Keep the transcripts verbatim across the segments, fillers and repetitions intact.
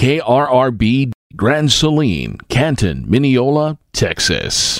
K R R B, Grand Saline, Canton, Mineola, Texas.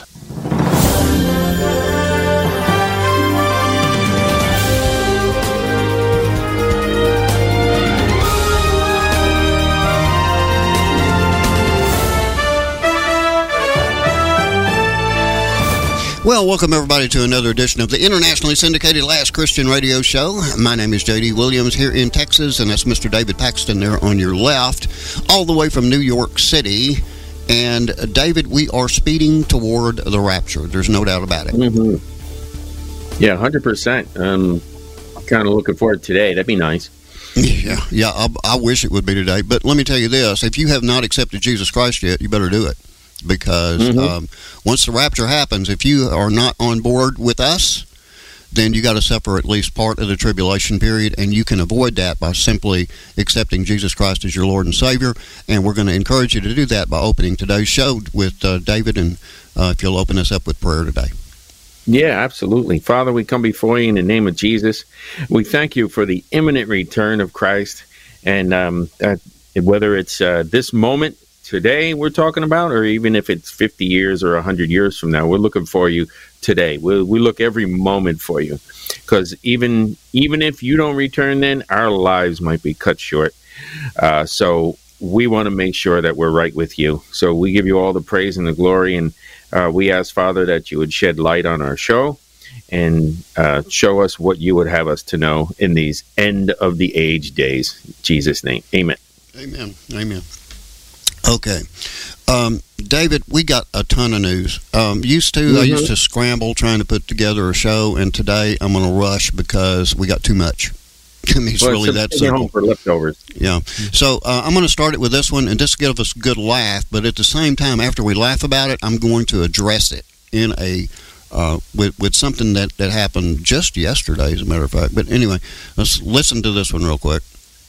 Well, welcome everybody to another edition of the internationally syndicated Last Christian Radio Show. My name is J D Williams here in Texas, and that's Mister David Paxton there on your left, all the way from New York City. And uh, David, we are speeding toward the rapture. There's no doubt about it. Mm-hmm. Yeah, one hundred percent. Um, kind of looking forward to today. That'd be nice. Yeah, yeah. I, I wish it would be today. But let me tell you this. If you have not accepted Jesus Christ yet, you better do it. Because mm-hmm. um, once the rapture happens, if you are not on board with us, then you got to suffer at least part of the tribulation period, and you can avoid that by simply accepting Jesus Christ as your Lord and Savior. And we're going to encourage you to do that by opening today's show with uh, David, and uh, if you'll open us up with prayer today. Yeah, absolutely. Father, we come before you in the name of Jesus. We thank you for the imminent return of Christ, and um, uh, whether it's uh, this moment today we're talking about, or even if it's fifty years or one hundred years from now, we're looking for you today. We we look every moment for you, because even even if you don't return, then our lives might be cut short. Uh, so we want to make sure that we're right with you. So we give you all the praise and the glory, and uh, we ask, Father, that you would shed light on our show and uh, show us what you would have us to know in these end of the age days. In Jesus' name, amen. Amen. Amen. Okay. Um, David, we got a ton of news. Um, used to, mm-hmm. I used to scramble trying to put together a show, and today I'm going to rush because we got too much. I mean, it's well, really that simple. Home for leftovers. Yeah. So uh, I'm going to start it with this one, and just give us a good laugh, but at the same time, after we laugh about it, I'm going to address it in a uh, with, with something that, that happened just yesterday, as a matter of fact. But anyway, let's listen to this one real quick.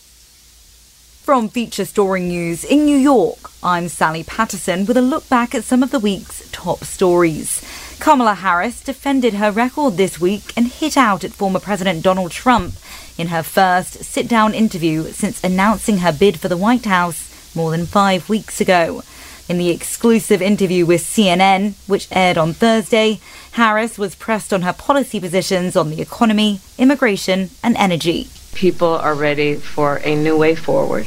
From Feature Story News in New York, I'm Sally Patterson with a look back at some of the week's top stories. Kamala Harris defended her record this week and hit out at former President Donald Trump in her first sit-down interview since announcing her bid for the White House more than five weeks ago. In the exclusive interview with C N N, which aired on Thursday, Harris was pressed on her policy positions on the economy, immigration, and energy. People are ready for a new way forward.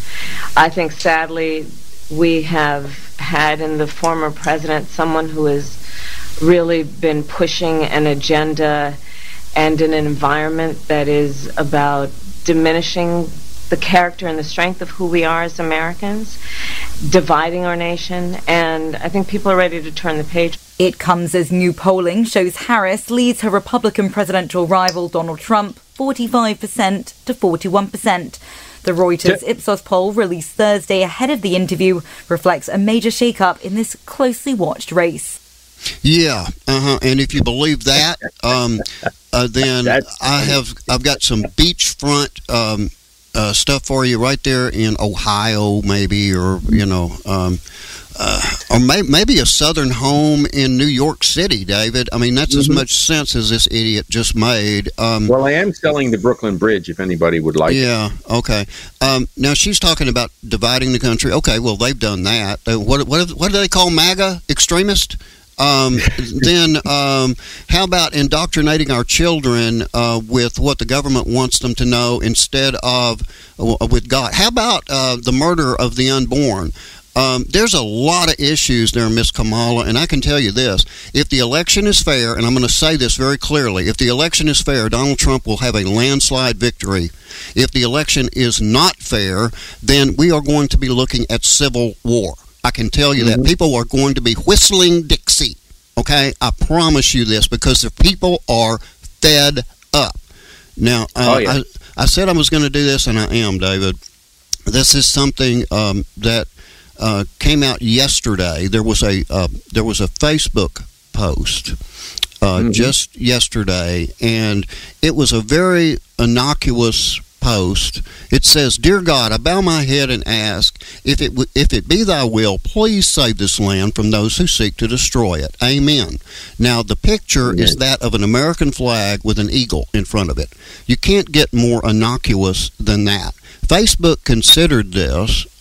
I think, sadly, we have had in the former president someone who has really been pushing an agenda and in an environment that is about diminishing the character and the strength of who we are as Americans, dividing our nation, and I think people are ready to turn the page. It comes as new polling shows Harris leads her Republican presidential rival Donald Trump forty-five percent to forty-one percent. The Reuters Ipsos poll released Thursday ahead of the interview reflects a major shakeup in this closely watched race. Yeah, uh-huh. And if you believe that, um, uh, then I have I've got some beachfront um, uh, stuff for you right there in Ohio, maybe, or you know. Um, Uh, or may, maybe a southern home in New York City, David. I mean, that's mm-hmm. as much sense as this idiot just made. Um, well, I am selling the Brooklyn Bridge if anybody would like yeah, it. Yeah, okay. Um, now, she's talking about dividing the country. Okay, well, they've done that. Uh, what, what, what do they call MAGA? Extremist? Um, then um, how about indoctrinating our children uh, with what the government wants them to know instead of uh, with God? How about uh, the murder of the unborn? Um, there's a lot of issues there, Miss Kamala, and I can tell you this. If the election is fair, and I'm going to say this very clearly, if the election is fair, Donald Trump will have a landslide victory. If the election is not fair, then we are going to be looking at civil war. I can tell you mm-hmm. that. People are going to be whistling Dixie, okay? I promise you this, because the people are fed up. Now, uh, oh, yeah. I, I said I was going to do this, and I am, David. This is something um, that Uh, came out yesterday. There was a uh, there was a Facebook post uh, mm-hmm. just yesterday, and it was a very innocuous post. It says, "Dear God, I bow my head and ask, if it w- if it be thy will, please save this land from those who seek to destroy it. Amen." Now, the picture Amen. is that of an American flag with an eagle in front of it. You can't get more innocuous than that. Facebook considered this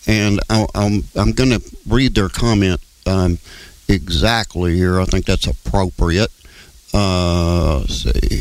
and I, I'm I'm going to read their comment um, exactly here. I think that's appropriate. Uh, let's see.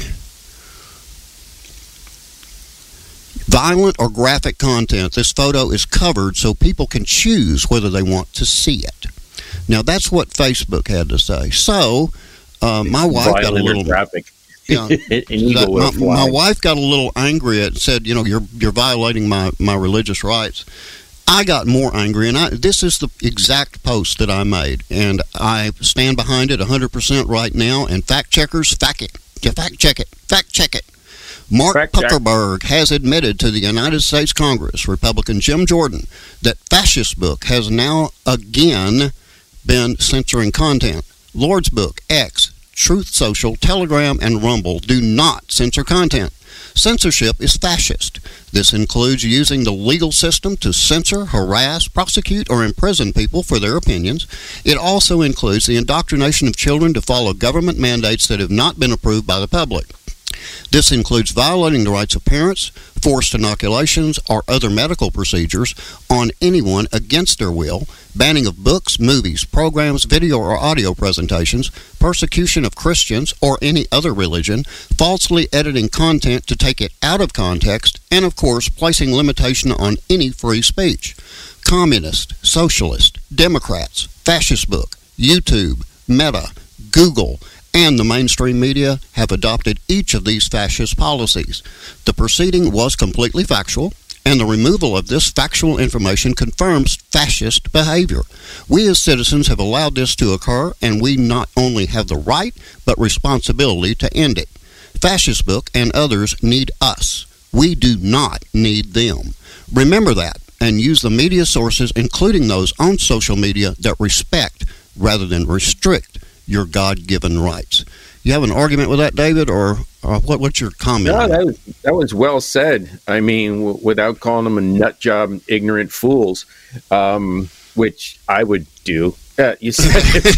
Violent or graphic content. This photo is covered so people can choose whether they want to see it. Now, that's what Facebook had to say. So, uh, my wife Violent got a little graphic. Yeah, that, my, my wife got a little angry and said, "You know, you're you're violating my, my religious rights." I got more angry, and I, this is the exact post that I made, and I stand behind it one hundred percent right now. And fact checkers, fact it, fact check it, fact check it. Mark Fact check. Zuckerberg has admitted to the United States Congress, Republican Jim Jordan, that Fascist Book has now again been censoring content. Lord's Book, X, Truth Social, Telegram, and Rumble do not censor content. Censorship is fascist. This includes using the legal system to censor, harass, prosecute, or imprison people for their opinions. It also includes the indoctrination of children to follow government mandates that have not been approved by the public. This includes violating the rights of parents, forced inoculations, or other medical procedures on anyone against their will, banning of books, movies, programs, video or audio presentations, persecution of Christians or any other religion, falsely editing content to take it out of context, and of course, placing limitation on any free speech. Communist, socialist, Democrats, Fascist Book, YouTube, Meta, Google, and the mainstream media have adopted each of these fascist policies. The proceeding was completely factual, and the removal of this factual information confirms fascist behavior. We as citizens have allowed this to occur, and we not only have the right, but responsibility to end it. Fascist Book and others need us. We do not need them. Remember that, and use the media sources, including those on social media, that respect rather than restrict your God-given rights. You have an argument with that, David, or, or what? What's your comment? No, that was, that was well said. I mean, w- without calling them a nut job, ignorant fools, um, which I would do. Uh, you said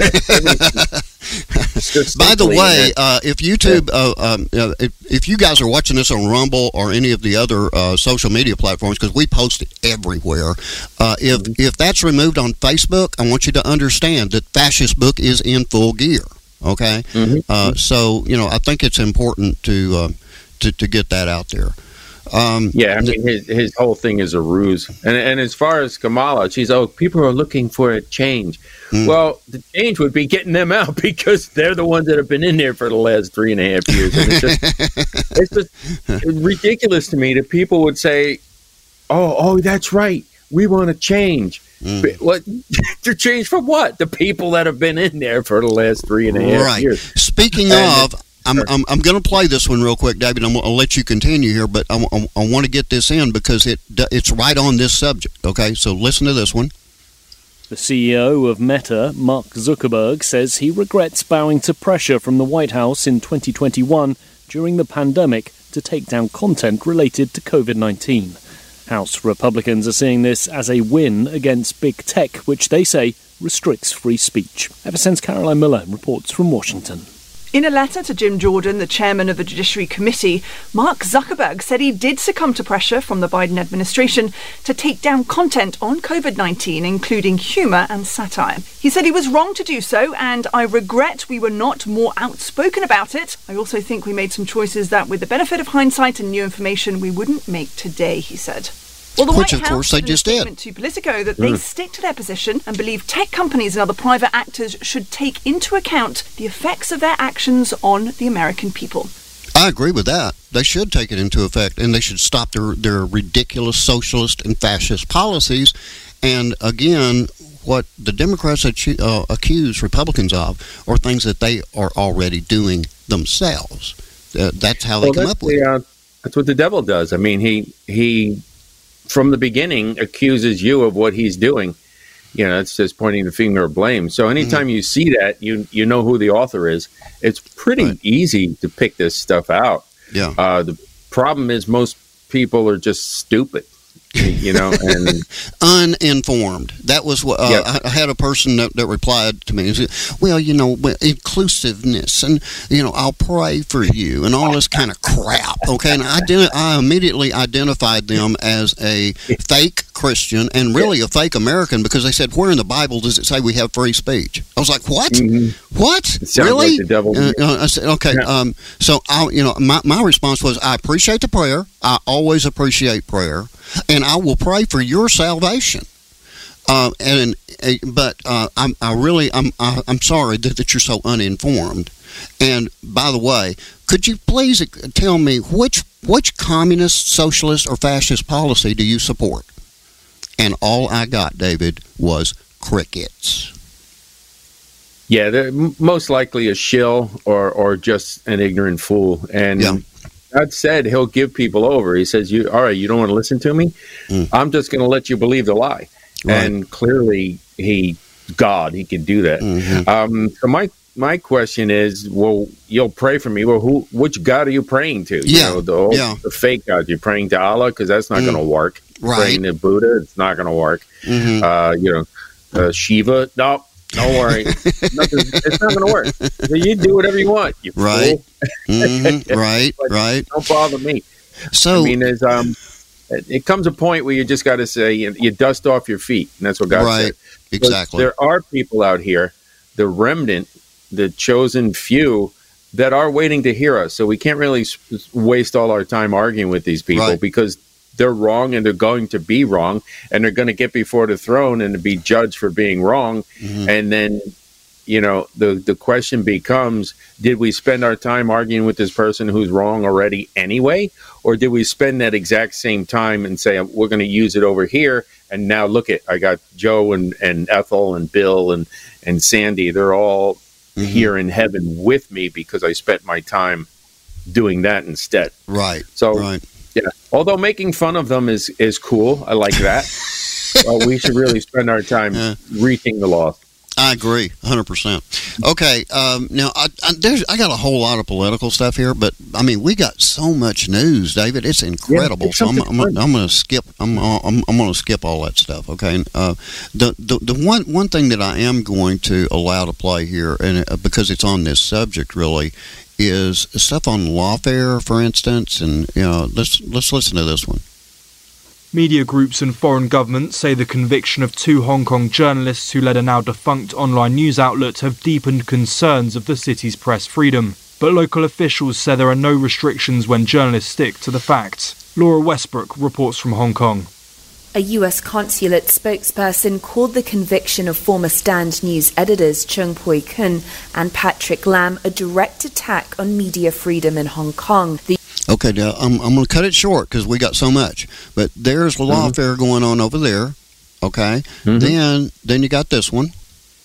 it. By the way, uh, if YouTube, uh, um, uh, if, if you guys are watching this on Rumble or any of the other uh, social media platforms, because we post it everywhere, uh, if mm-hmm. if that's removed on Facebook, I want you to understand that Fascist Book is in full gear. Okay, mm-hmm. uh, so you know I think it's important to uh, to to get that out there. Um, yeah, I mean, his, his whole thing is a ruse. And and as far as Kamala, she's, oh, people are looking for a change. Mm. Well, the change would be getting them out because they're the ones that have been in there for the last three and a half years. And it's just, it's just ridiculous to me that people would say, oh, oh, that's right. We want to change. Mm. What to change from what? The people that have been in there for the last three and a half right. years. Speaking and of... I'm I'm, I'm going to play this one real quick, David. I'm going to let you continue here, but I, I, I want to get this in because it it's right on this subject. Okay, so listen to this one. The C E O of Meta, Mark Zuckerberg, says he regrets bowing to pressure from the White House in twenty twenty-one during the pandemic to take down content related to covid nineteen. House Republicans are seeing this as a win against big tech, which they say restricts free speech. Eversense Caroline Miller reports from Washington. In a letter to Jim Jordan, the chairman of the Judiciary Committee, Mark Zuckerberg said he did succumb to pressure from the Biden administration to take down content on covid nineteen, including humour and satire. He said he was wrong to do so, and I regret we were not more outspoken about it. I also think we made some choices that, with the benefit of hindsight and new information, we wouldn't make today, he said. Well, the Which, White of course, House they said in a just did. statement to Politico that they mm. stick to their position and believe tech companies and other private actors should take into account the effects of their actions on the American people. I agree with that. They should take it into effect, and they should stop their, their ridiculous socialist and fascist policies. And again, what the Democrats acu- uh, accuse Republicans of are things that they are already doing themselves. Uh, that's how they well, come up with the, it. Uh, that's what the devil does. I mean, he he... from the beginning, accuses you of what he's doing. You know, it's just pointing the finger of blame. So anytime mm-hmm. you see that, you you know who the author is. It's pretty right. easy to pick this stuff out. Yeah. Uh, the problem is most people are just stupid, you know, and uninformed. That was what uh, yep. I, I had a person that, that replied to me and said, well, you know, inclusiveness and, you know, I'll pray for you and all this kind of crap. Okay. And I, did, I immediately identified them as a fake Christian and really a fake American because they said, where in the Bible does it say we have free speech? I was like, what? Mm-hmm. What? Really? Like the devil. Uh, I said, okay. Yeah. Um, so, I, you know, my, my response was, I appreciate the prayer. I always appreciate prayer. And I will pray for your salvation. Uh, and uh, But uh, I'm, I really, I'm, I, I'm sorry that, that you're so uninformed. And by the way, could you please tell me which which communist, socialist, or fascist policy do you support? And all I got, David, was crickets. Yeah, they're most likely a shill or or just an ignorant fool. And yeah. God said He'll give people over. He says, "You all right? You don't want to listen to me? Mm. I'm just going to let you believe the lie." Right. And clearly, He, God, He can do that. Mm-hmm. Um, so my. My question is, well, you'll pray for me. Well, who, which God are you praying to? You yeah, know, the, old, yeah. the fake God. You're praying to Allah because that's not mm. going to work. Right. Praying to Buddha, it's not going to work. Mm-hmm. Uh, you know, uh, Shiva, no, don't worry. Nothing, it's not going to work. So you do whatever you want. You right. fool. Mm-hmm. Right. Right. Don't bother me. So, I mean, there's um, it, it comes a point where you just got to say you, you dust off your feet, and that's what God right. said. Exactly. But there are people out here, the remnant, the chosen few that are waiting to hear us. So we can't really waste all our time arguing with these people right. because they're wrong and they're going to be wrong and they're going to get before the throne and to be judged for being wrong. Mm-hmm. And then, you know, the, the question becomes, did we spend our time arguing with this person who's wrong already anyway? Or did we spend that exact same time and say, we're going to use it over here? And now look at, I got Joe and, and Ethel and Bill and, and Sandy. They're all Mm-hmm. here in heaven with me because I spent my time doing that instead. Right. So, right. yeah. Although making fun of them is, is cool. I like that. Well, we should really spend our time yeah. reaching the lost. I agree, one hundred percent. Okay, um, now I, I, there's I got a whole lot of political stuff here, but I mean we got so much news, David. It's incredible. Yeah, it's so I'm, I'm, I'm, I'm going to skip. I'm, I'm, I'm going to skip all that stuff. Okay. Uh, the, the the one one thing that I am going to allow to play here, and uh, because it's on this subject, really, is stuff on lawfare, for instance, and you know, let's let's listen to this one. Media groups and foreign governments say the conviction of two Hong Kong journalists who led a now defunct online news outlet have deepened concerns of the city's press freedom. But local officials say there are no restrictions when journalists stick to the facts. Laura Westbrook reports from Hong Kong. A U S consulate spokesperson called the conviction of former Stand News editors Chung Pui-kun and Patrick Lam a direct attack on media freedom in Hong Kong. The Okay, now I'm, I'm going to cut it short because we got so much. But there's lawfare mm-hmm. going on over there. Okay, mm-hmm. then then you got this one.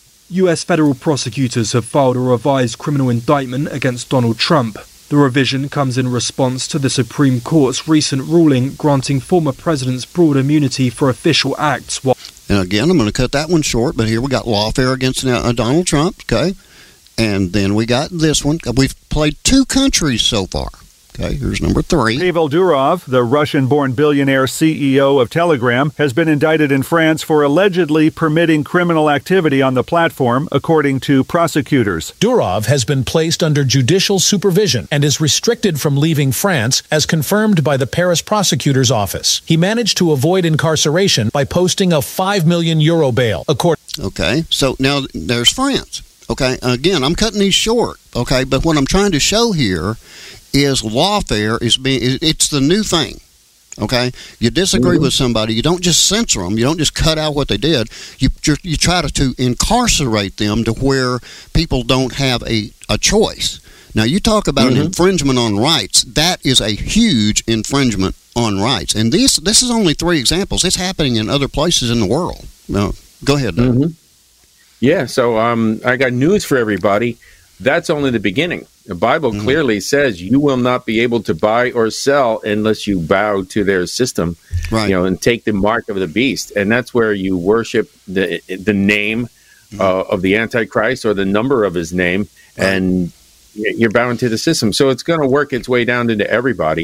U S federal prosecutors have filed a revised criminal indictment against Donald Trump. The revision comes in response to the Supreme Court's recent ruling granting former presidents broad immunity for official acts. While and again, I'm going to cut that one short, but here we got lawfare against uh, Donald Trump. Okay, and then we got this one. We've played two countries so far. Okay, here's number three. Pavel Durov, the Russian-born billionaire C E O of Telegram, has been indicted in France for allegedly permitting criminal activity on the platform, according to prosecutors. Durov has been placed under judicial supervision and is restricted from leaving France, as confirmed by the Paris prosecutor's office. He managed to avoid incarceration by posting a five million euro bail. According. Okay, so now there's France. Okay, again, I'm cutting these short. Okay, but what I'm trying to show here is lawfare is being it's the new thing. Okay, you disagree mm-hmm. with somebody, you don't just censor them, you don't just cut out what they did, you you try to, to incarcerate them to where people don't have a, a choice. Now you talk about mm-hmm. an infringement on rights. That is a huge infringement on rights, and this this is only three examples. It's happening in other places in the world. Now, go ahead, Doug. Mm-hmm. Yeah, so um, I got news for everybody. That's only the beginning. The Bible mm-hmm. clearly says you will not be able to buy or sell unless you bow to their system, right. you know, and take the mark of the beast. And that's where you worship the the name mm-hmm. uh, of the Antichrist or the number of his name, right. and you're bound to the system. So it's going to work its way down into everybody.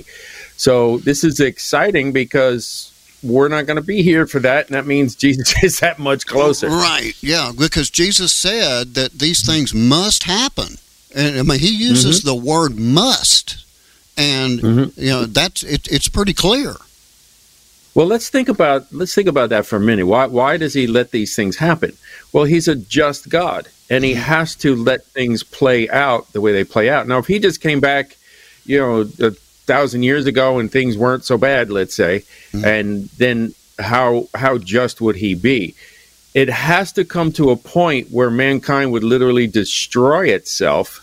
So this is exciting because we're not going to be here for that, and that means Jesus is that much closer. Right, yeah, because Jesus said that these things must happen. And I mean, he uses mm-hmm. the word must, and, mm-hmm. you know, that's it, it's pretty clear. Well, let's think about let's think about that for a minute. Why why does he let these things happen? Well, he's a just God, and he has to let things play out the way they play out. Now, if he just came back, you know, a thousand years ago and things weren't so bad, let's say, mm-hmm. and then how how just would he be? It has to come to a point where mankind would literally destroy itself,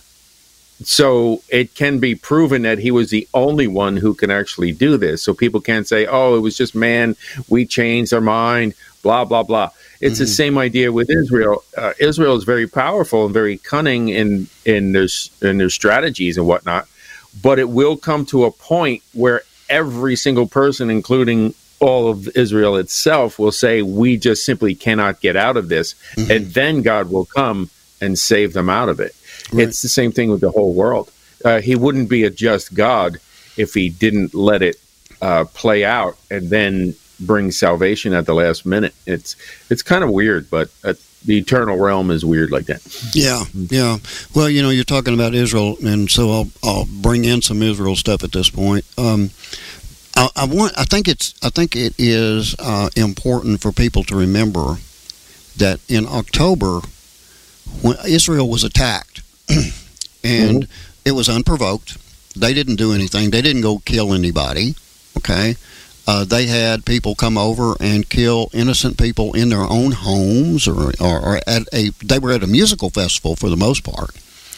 so it can be proven that he was the only one who can actually do this. So people can't say, oh, it was just man, we changed our mind, blah, blah, blah. It's mm-hmm. the same idea with Israel. Uh, Israel is very powerful and very cunning in, in, their, in their strategies and whatnot, but it will come to a point where every single person, including all of Israel itself, will say, we just simply cannot get out of this. Mm-hmm. And then God will come and save them out of it. Right. It's the same thing with the whole world. Uh, he wouldn't be a just God if he didn't let it uh, play out and then bring salvation at the last minute. It's it's kind of weird, but uh, the eternal realm is weird like that. Yeah, yeah. Well, you know, you're talking about Israel, and so I'll I'll bring in some Israel stuff at this point. Um, I, I want. I think it's. I think it is uh, important for people to remember that in October, when Israel was attacked. And mm-hmm. it was unprovoked. They didn't do anything. They didn't go kill anybody. Okay, uh, they had people come over and kill innocent people in their own homes, or, or, or at a. They were at a musical festival for the most part,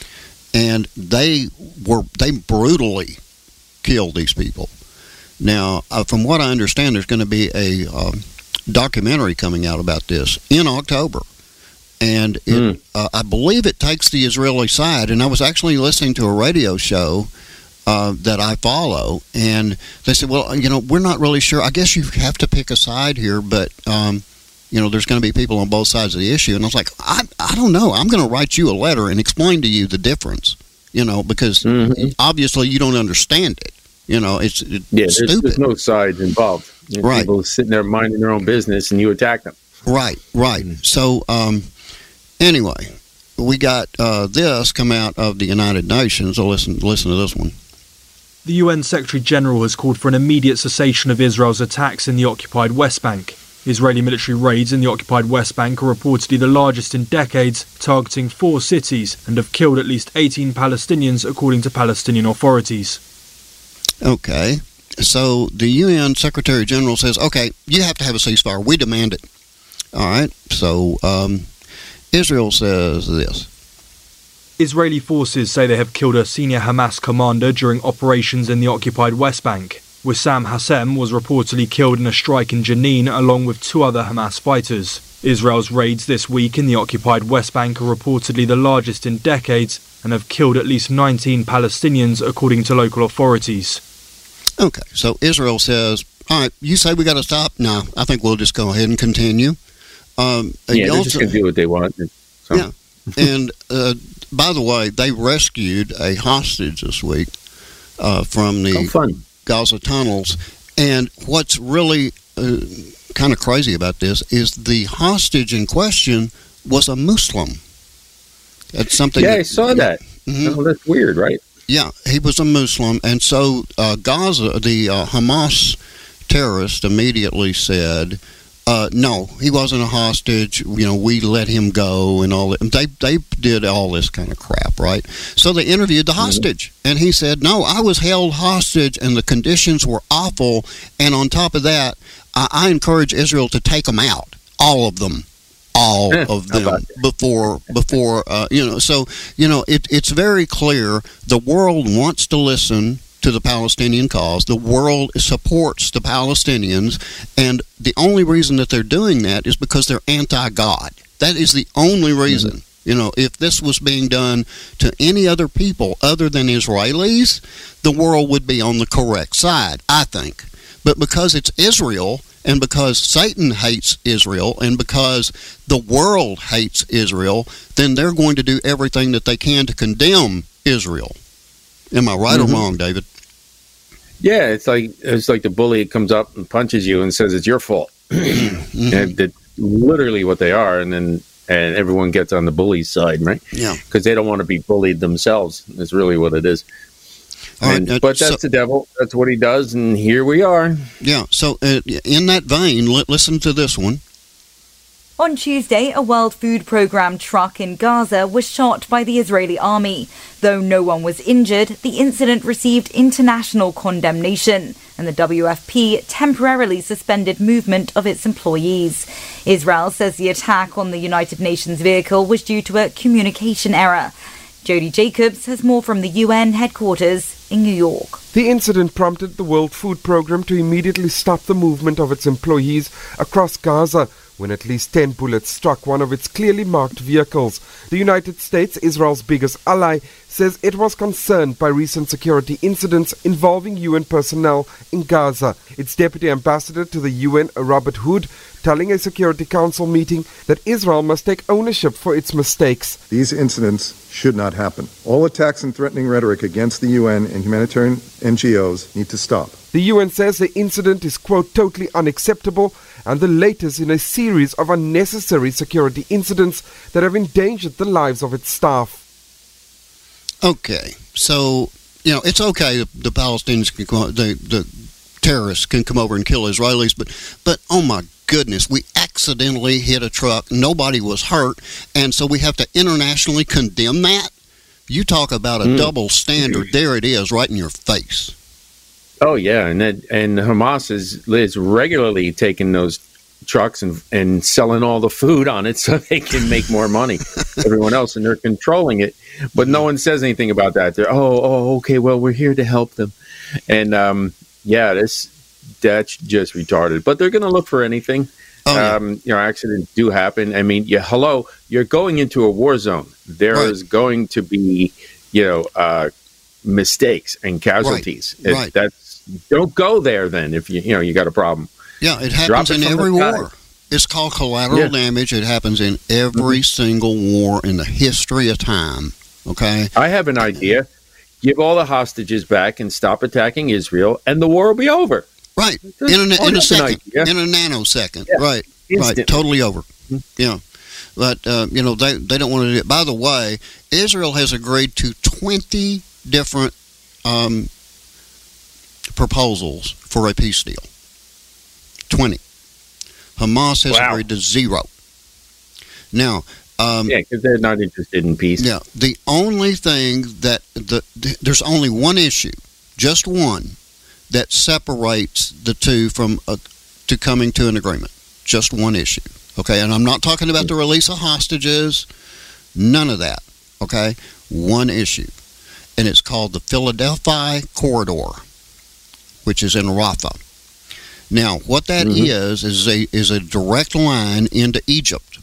and they were they brutally killed these people. Now, uh, from what I understand, there's going to be a uh, documentary coming out about this in October. And it, mm. uh, I believe it takes the Israeli side. And I was actually listening to a radio show uh, that I follow, and they said, well, you know, we're not really sure. I guess you have to pick a side here, but, um, you know, there's going to be people on both sides of the issue. And I was like, I, I don't know. I'm going to write you a letter and explain to you the difference, you know, because mm-hmm. obviously you don't understand it. You know, it's, it's yeah, stupid. There's, there's no sides involved. You know, right. People sitting there minding their own business, and you attack them. Right, right. Mm-hmm. So, um, anyway, we got uh, this come out of the United Nations. So listen, listen to this one. The U N Secretary-General has called for an immediate cessation of Israel's attacks in the occupied West Bank. Israeli military raids in the occupied West Bank are reportedly the largest in decades, targeting four cities, and have killed at least eighteen Palestinians, according to Palestinian authorities. Okay, so the U N Secretary-General says, okay, you have to have a ceasefire. We demand it. All right, so um, Israel says this. Israeli forces say they have killed a senior Hamas commander during operations in the occupied West Bank. Wissam Hassem was reportedly killed in a strike in Jenin along with two other Hamas fighters. Israel's raids this week in the occupied West Bank are reportedly the largest in decades and have killed at least nineteen Palestinians, according to local authorities. Okay, so Israel says, all right, you say we got to stop? No, I think we'll just go ahead and continue. Um, yeah, they're also, just going to do what they want. So. Yeah, and uh, by the way, they rescued a hostage this week uh, from the oh, Gaza tunnels. And what's really uh, kind of crazy about this is the hostage in question was a Muslim. That's something. Yeah, that, I saw that. Mm-hmm. Oh, that's weird, right? Yeah, he was a Muslim, and so uh, Gaza, the uh, Hamas terrorist, immediately said, uh, "No, he wasn't a hostage. You know, we let him go, and all that." And they they did all this kind of crap, right? So they interviewed the hostage, mm-hmm. and he said, "No, I was held hostage, and the conditions were awful. And on top of that, I, I encourage Israel to take them out, all of them." all yeah, of them before before uh, you know so you know it, it's very clear the world wants to listen to the Palestinian cause. The world supports the Palestinians, and the only reason that they're doing that is because they're anti-God. That is the only reason. Mm-hmm. You know, if this was being done to any other people other than Israelis, the world would be on the correct side, I think. But because it's Israel, and because Satan hates Israel, and because the world hates Israel, then they're going to do everything that they can to condemn Israel. Am I right mm-hmm. or wrong, David? Yeah, it's like it's like the bully comes up and punches you and says it's your fault. mm-hmm. And that's literally what they are, and then and everyone gets on the bully's side, right? Yeah, because they don't want to be bullied themselves. That's really what it is. All and, right, uh, but that's so, the devil. That's what he does, and here we are. Yeah, so uh, in that vein, li- listen to this one. On Tuesday, a World Food Programme truck in Gaza was shot by the Israeli army. Though no one was injured, the incident received international condemnation, and the W F P temporarily suspended movement of its employees. Israel says the attack on the United Nations vehicle was due to a communication error. Jody Jacobs has more from the U N headquarters in New York. The incident prompted the World Food Programme to immediately stop the movement of its employees across Gaza when at least ten bullets struck one of its clearly marked vehicles. The United States, Israel's biggest ally, says it was concerned by recent security incidents involving U N personnel in Gaza. Its deputy ambassador to the U N, Robert Hood, telling a Security Council meeting that Israel must take ownership for its mistakes. These incidents should not happen. All attacks and threatening rhetoric against the U N and humanitarian N G Os need to stop. The U N says the incident is, quote, totally unacceptable and the latest in a series of unnecessary security incidents that have endangered the lives of its staff. Okay, so, you know, it's okay the, the Palestinians can come, the, the terrorists can come over and kill Israelis, but, but oh my goodness, we accidentally hit a truck, nobody was hurt, and so we have to internationally condemn that? You talk about a mm. double standard, there it is, right in your face. Oh yeah, and that, and Hamas is is regularly taking those trucks and and selling all the food on it so they can make more money. Everyone else, and they're controlling it, but no one says anything about that. They're oh oh okay, well we're here to help them, and um, yeah, this that's just retarded. But they're going to look for anything. Oh, yeah. Um, you know, accidents do happen. I mean, yeah, hello, you're going into a war zone. There right. is going to be, you know, uh, mistakes and casualties. Right. right. That's don't go there then if you you know you got a problem. Yeah, it happens it in every war. It's called collateral yeah. damage. It happens in every mm-hmm. single war in the history of time. Okay, I have an idea. Give all the hostages back and stop attacking Israel, and the war will be over. Right in a, oh, in a second, in a nanosecond. Yeah. Right, Instantly. right, totally over. Mm-hmm. Yeah, but uh, you know they they don't want to do it. By the way, Israel has agreed to twenty different um, proposals for a peace deal. twenty. Hamas has wow. agreed to zero. Now, um, yeah, because they're not interested in peace. Yeah, the only thing that the, the there's only one issue, just one, that separates the two from uh, to coming to an agreement. Just one issue. Okay, and I'm not talking about the release of hostages. None of that. Okay, one issue, and it's called the Philadelphia Corridor, which is in Rafah. Now, what that mm-hmm. is is a is a direct line into Egypt,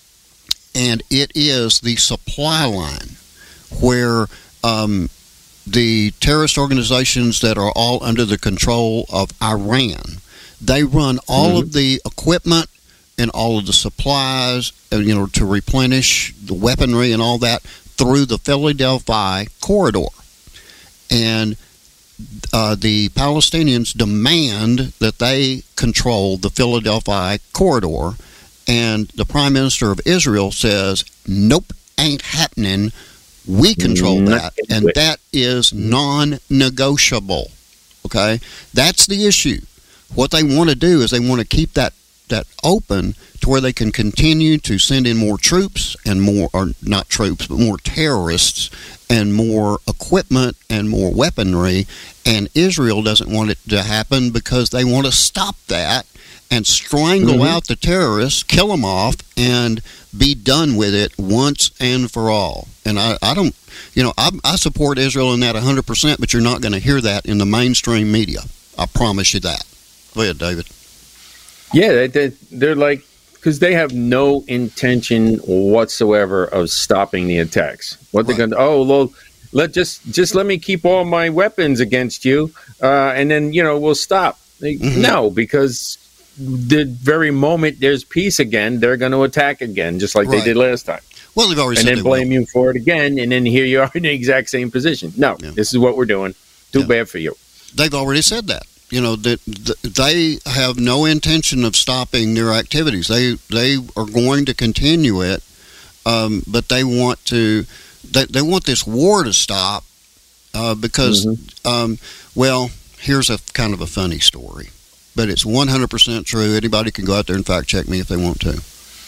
and it is the supply line where um, the terrorist organizations that are all under the control of Iran, they run all mm-hmm. of the equipment and all of the supplies, you know, to replenish the weaponry and all that through the Philadelphia Corridor, and Uh, the Palestinians demand that they control the Philadelphia Corridor, and the Prime Minister of Israel says, nope, ain't happening. We control that, and that is non-negotiable. Okay? That's the issue. What they want to do is they want to keep that, that open to where they can continue to send in more troops and more, or not troops, but more terrorists and more equipment and more weaponry, and Israel doesn't want it to happen because they want to stop that and strangle mm-hmm. out the terrorists, kill them off, and be done with it once and for all. And I, I don't, you know, I, I support Israel in that one hundred percent, but you're not going to hear that in the mainstream media. I promise you that. Go ahead, David. Yeah, they, they, they're like, because they have no intention whatsoever of stopping the attacks. What they're going to, oh, well, let just just let me keep all my weapons against you, uh, and then, you know, we'll stop. They, mm-hmm. No, because the very moment there's peace again, they're going to attack again, just like right. they did last time. Well, they've already and said then blame will. you for it again, and then here you are in the exact same position. No, yeah. this is what we're doing. Too yeah. bad for you. They've already said that. You know, that they have no intention of stopping their activities. They they are going to continue it, um, but they want to they, they want this war to stop uh, because, Mm-hmm. um, well, here's a kind of a funny story, but it's one hundred percent true. Anybody can go out there and fact check me if they want to.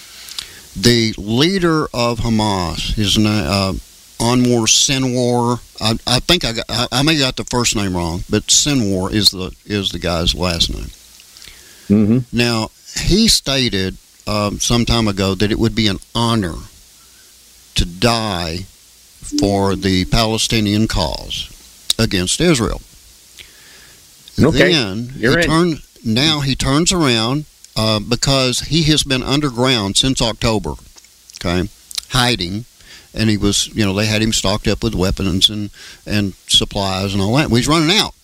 The leader of Hamas, his name, uh, Anwar Sinwar. I, I think I got, I, I may got the first name wrong, but Sinwar is the is the guy's last name. Mm-hmm. Now, he stated um, some time ago that it would be an honor to die for the Palestinian cause against Israel. Okay, then you're he in. turn, now he turns around uh, because he has been underground since October, okay, hiding, and he was, you know, they had him stocked up with weapons and, and supplies and all that. Well, he's running out.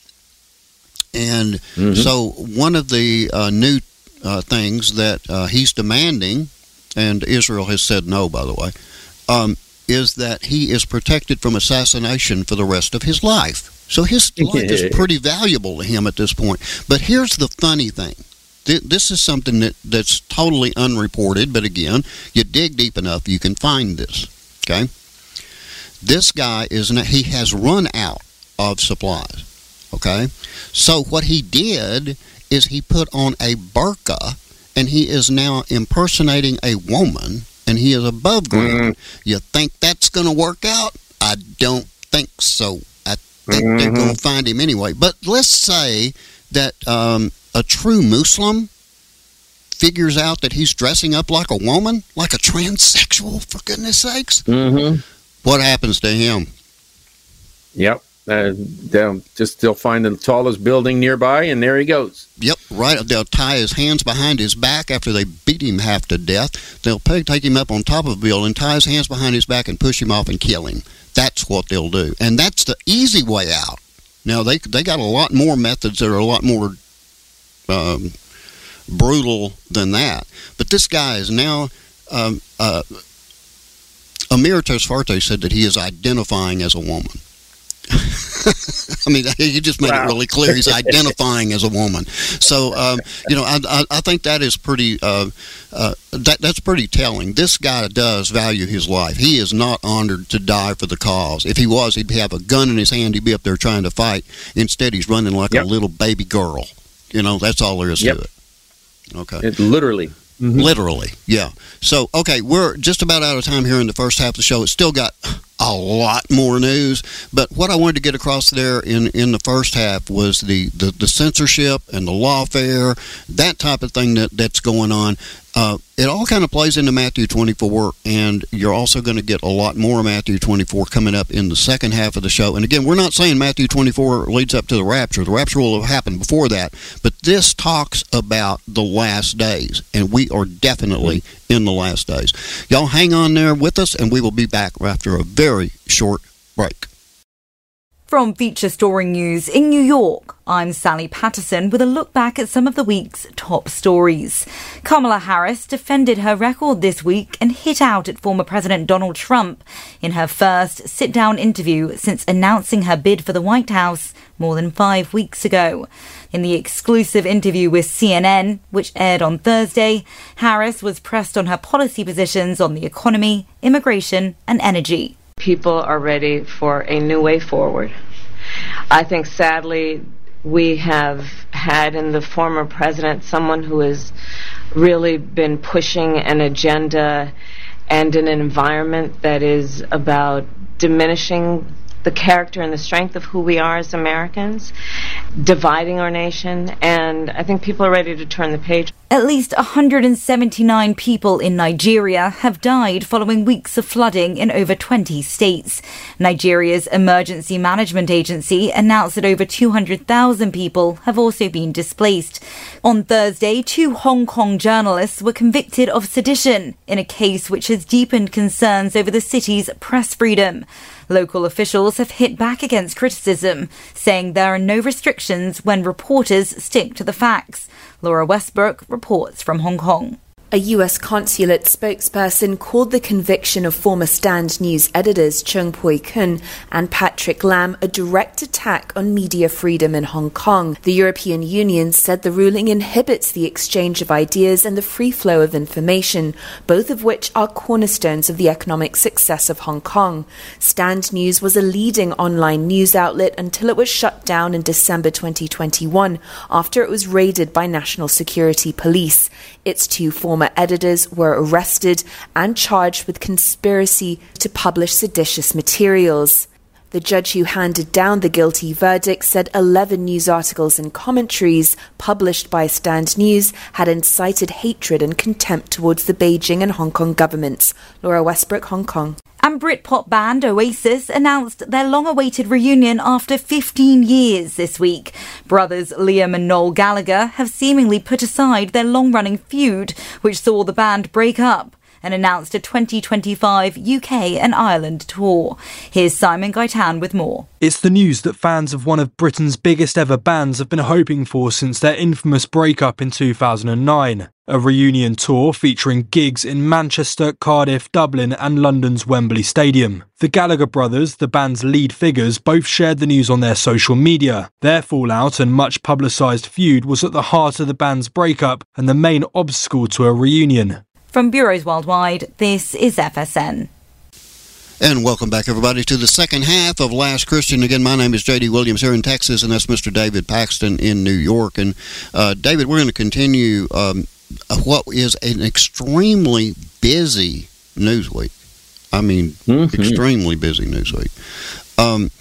And mm-hmm. so one of the uh, new uh, things that uh, he's demanding, and Israel has said no, by the way, um, is that he is protected from assassination for the rest of his life. So his life is pretty valuable to him at this point. But here's the funny thing. This is something that, that's totally unreported, but again, you dig deep enough, you can find this. Okay? This guy, is he has run out of supplies. Okay? So what he did is he put on a burqa, and he is now impersonating a woman, and he is above ground. Mm-hmm. You think that's going to work out? I don't think so. I think mm-hmm. they're going to find him anyway. But let's say that um, a true Muslim figures out that he's dressing up like a woman, like a transsexual, for goodness sakes. Mm-hmm. What happens to him? Yep. Uh, they'll just they'll find the tallest building nearby, and there he goes. Yep, right. They'll tie his hands behind his back after they beat him half to death. They'll pay, take him up on top of a building, tie his hands behind his back, and push him off and kill him. That's what they'll do, and that's the easy way out. Now they they got a lot more methods that are a lot more um, brutal than that. But this guy is now. Um, uh, Amir Tesfaye said that he is identifying as a woman. I mean, he just made wow. it really clear he's identifying as a woman. So, um, you know, I, I, I think that is pretty uh, uh, that that's pretty telling. This guy does value his life. He is not honored to die for the cause. If he was, he'd have a gun in his hand. He'd be up there trying to fight. Instead, he's running like yep. a little baby girl. You know, that's all there is yep. to it. Okay, it literally. Mm-hmm. Literally, yeah. So, okay, we're just about out of time here in the first half of the show. It's still got a lot more news, but what I wanted to get across there in, in the first half was the, the, the censorship and the lawfare, that type of thing that, that's going on. Uh, it all kind of plays into Matthew twenty-four, and you're also going to get a lot more Matthew twenty-four coming up in the second half of the show. And again, we're not saying Matthew twenty-four leads up to the rapture. The rapture will have happened before that, but this talks about the last days, and we are definitely in the last days. Y'all hang on there with us, and we will be back after a very short break. From Feature Story News in New York, I'm Sally Patterson with a look back at some of the week's top stories. Kamala Harris defended her record this week and hit out at former President Donald Trump in her first sit-down interview since announcing her bid for the White House more than five weeks ago. In the exclusive interview with C N N, which aired on Thursday, Harris was pressed on her policy positions on the economy, immigration, and energy. People are ready for a new way forward. I think, sadly, we have had in the former president someone who has really been pushing an agenda and an environment that is about diminishing the character and the strength of who we are as Americans, dividing our nation, and I think people are ready to turn the page. At least one hundred seventy-nine people in Nigeria have died following weeks of flooding in over twenty states. Nigeria's Emergency Management Agency announced that over two hundred thousand people have also been displaced. On Thursday, two Hong Kong journalists were convicted of sedition in a case which has deepened concerns over the city's press freedom. Local officials have hit back against criticism, saying there are no restrictions when reporters stick to the facts. Laura Westbrook reports from Hong Kong. A U S consulate spokesperson called the conviction of former Stand News editors Cheung Pui-kun and Patrick Lam a direct attack on media freedom in Hong Kong. The European Union said the ruling inhibits the exchange of ideas and the free flow of information, both of which are cornerstones of the economic success of Hong Kong. Stand News was a leading online news outlet until it was shut down in December twenty twenty-one after it was raided by National Security Police. Its two former editors were arrested and charged with conspiracy to publish seditious materials. The judge who handed down the guilty verdict said eleven news articles and commentaries published by Stand News had incited hatred and contempt towards the Beijing and Hong Kong governments. Laura Westbrook, Hong Kong. And Britpop band Oasis announced their long-awaited reunion after fifteen years this week. Brothers Liam and Noel Gallagher have seemingly put aside their long-running feud, which saw the band break up, and announced a twenty twenty-five U K and Ireland tour. Here's Simon Gaitan with more. It's the news that fans of one of Britain's biggest ever bands have been hoping for since their infamous breakup in two thousand nine. A reunion tour featuring gigs in Manchester, Cardiff, Dublin and London's Wembley Stadium. The Gallagher brothers, the band's lead figures, both shared the news on their social media. Their fallout and much publicised feud was at the heart of the band's breakup and the main obstacle to a reunion. From Bureaus Worldwide, this is F S N. And welcome back, everybody, to the second half of Last Christian. Again, my name is J D Williams here in Texas, and that's Mister David Paxton in New York. And, uh, David, we're going to continue um, what is an extremely busy news week. I mean, mm-hmm. extremely busy news week. Um,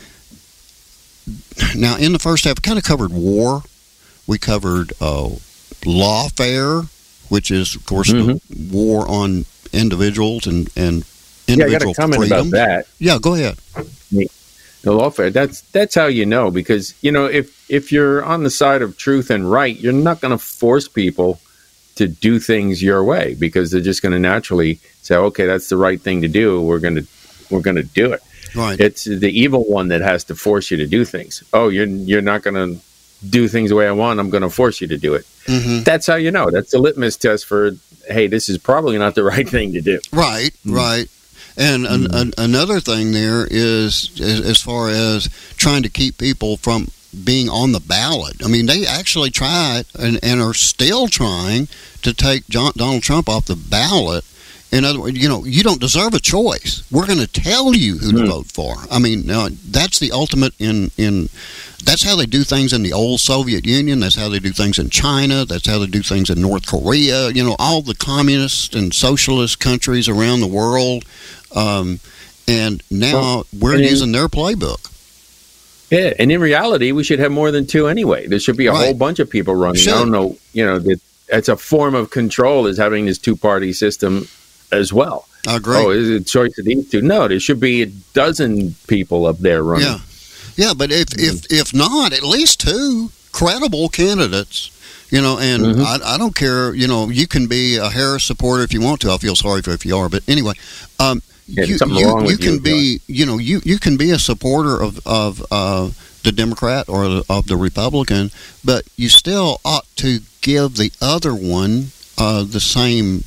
now, in the first half, we kind of covered war. We covered uh, lawfare, which is, of course, mm-hmm. the war on individuals and, and individual yeah, I got a comment freedom. about that. Yeah, go ahead. The lawfare, that's that's how you know, because, you know, if, if you're on the side of truth and right, you're not going to force people to do things your way, because they're just going to naturally say, okay, that's the right thing to do. We're going to we're going to do it. Right. It's the evil one that has to force you to do things. Oh, you're you're not going to do things the way I want. I'm going to force you to do it. Mm-hmm. That's how you know. That's the litmus test for, hey, this is probably not the right thing to do. Right, mm-hmm. right. And mm-hmm. an, an, another thing there is, is as far as trying to keep people from being on the ballot. I mean, they actually tried and, and are still trying to take John, Donald Trump off the ballot. In other words, you know, you don't deserve a choice. We're going to tell you who mm. to vote for. I mean, now, that's the ultimate in, in – that's how they do things in the old Soviet Union. That's how they do things in China. That's how they do things in North Korea. You know, all the communist and socialist countries around the world. Um, and now well, we're and using in, their playbook. Yeah, and in reality, we should have more than two anyway. There should be a right. whole bunch of people running. Should. I don't know, you know, that it's a form of control is having this two-party system as well. I agree. Oh, is it a choice of these two? No, there should be a dozen people up there running. Yeah, yeah, but if if if not, at least two credible candidates. You know, and mm-hmm. I, I don't care. You know, you can be a Harris supporter if you want to. I feel sorry for if you are, but anyway, um, yeah, you you, you can you, be. You know, you, you can be a supporter of of uh, the Democrat or the, of the Republican, but you still ought to give the other one uh, the same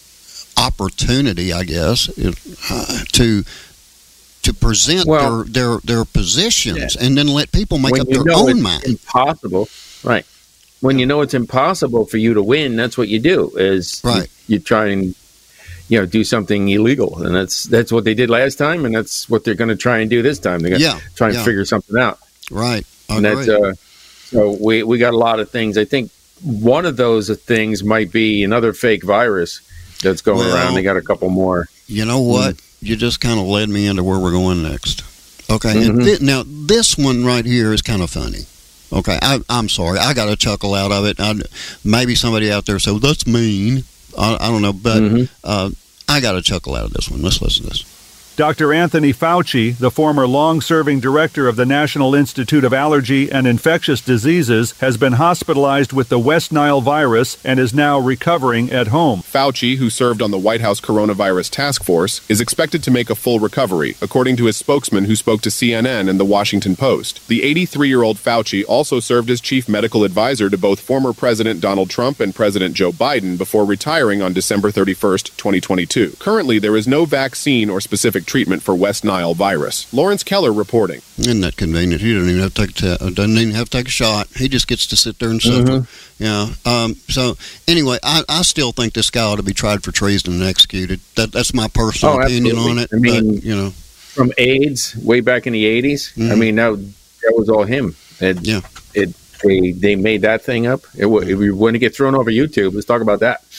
opportunity, I guess, uh, to to present well, their, their their positions, yeah. and then let people make when up their know own it's mind. Impossible, right? When you know it's impossible for you to win, that's what you do. Is right. you, you try and you know do something illegal, and that's that's what they did last time, and that's what they're going to try and do this time. They're going to yeah. try and yeah. figure something out. Right. I and that's uh, so we we got a lot of things. I think one of those things might be another fake virus that's going well, around. They got a couple more. You know what? Mm. You just kind of led me into where we're going next. Okay. Mm-hmm. And th- now, this one right here is kind of funny. Okay. I, I'm sorry. I got a chuckle out of it. I, maybe somebody out there said, well, that's mean. I, I don't know. But mm-hmm. uh, I got a chuckle out of this one. Let's listen to this. Doctor Anthony Fauci, the former long-serving director of the National Institute of Allergy and Infectious Diseases, has been hospitalized with the West Nile virus and is now recovering at home. Fauci, who served on the White House Coronavirus Task Force, is expected to make a full recovery, according to his spokesman who spoke to C N N and The Washington Post. The eighty-three-year-old Fauci also served as chief medical advisor to both former President Donald Trump and President Joe Biden before retiring on December thirty-first, twenty twenty-two. Currently, there is no vaccine or specific treatment for West Nile virus. Lawrence Keller reporting. Isn't that convenient? He doesn't even have to take a, t- doesn't even have to take a shot. He just gets to sit there and suffer. Mm-hmm. Yeah. Um, so anyway, I, I still think this guy ought to be tried for treason and executed. That that's my personal oh, opinion absolutely. on it. I mean, but, you know, from AIDS way back in the eighties. Mm-hmm. I mean, that that was all him. It, yeah. It they they made that thing up. It would if we want to get thrown over YouTube. Let's talk about that.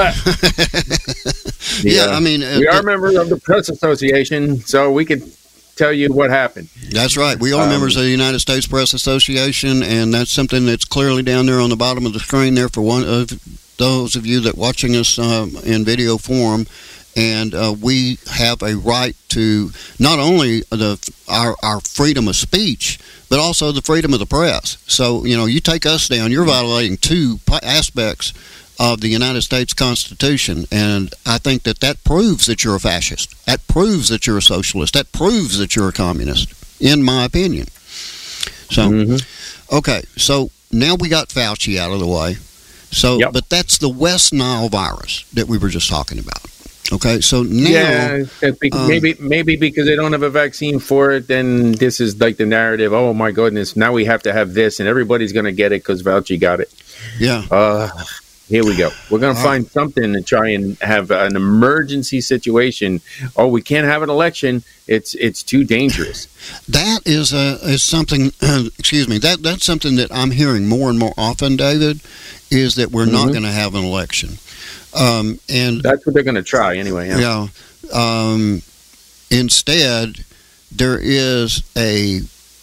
the, yeah, uh, I mean, uh, we are members of the Press Association, so we can tell you what happened. That's right. We are um, members of the United States Press Association, and that's something that's clearly down there on the bottom of the screen there for one of those of you that watching us um, in video form. And uh, we have a right to not only the our, our freedom of speech, but also the freedom of the press. So, you know, you take us down, you're violating two aspects of the United States Constitution. And I think that that proves that you're a fascist. That proves that you're a socialist. That proves that you're a communist, in my opinion. So, mm-hmm. okay, so now we got Fauci out of the way. So, yep. But that's the West Nile virus that we were just talking about. Okay, so now yeah, um, maybe maybe because they don't have a vaccine for it, then this is like the narrative. Oh my goodness, now we have to have this, and everybody's going to get it because Fauci got it. Yeah. Uh, here we go. We're going to find right. something to try and have an emergency situation. Oh, we can't have an election. It's it's too dangerous. That is a is something. Uh, excuse me. That that's something that I'm hearing more and more often, David. Is that we're mm-hmm. not going to have an election. Um, and that's what they're going to try anyway. Yeah. yeah um, instead, there is a,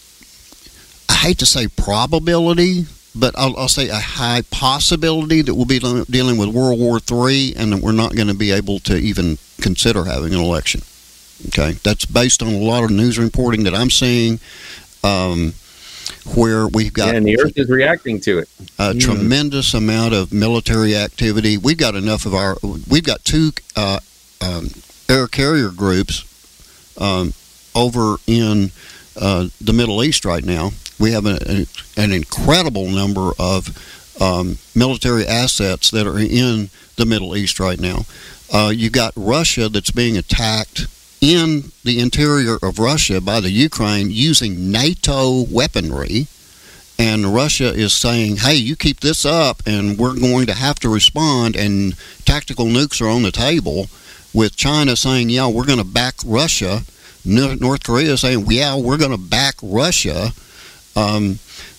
I hate to say probability, but I'll, I'll say a high possibility that we'll be dealing with World War Three and that we're not going to be able to even consider having an election. Okay. That's based on a lot of news reporting that I'm seeing. Um, where we've got... Yeah, and the Earth is reacting to it. A mm. tremendous amount of military activity. We've got enough of our... We've got two uh, um, air carrier groups um, over in uh, the Middle East right now. We have a, a, an incredible number of um, military assets that are in the Middle East right now. Uh, you've got Russia that's being attacked in the interior of Russia by the Ukraine using NATO weaponry, and Russia is saying, hey, you keep this up and we're going to have to respond, and tactical nukes are on the table, with China saying, yeah, we're going to back Russia, North Korea saying, yeah, we're going to back Russia. Um,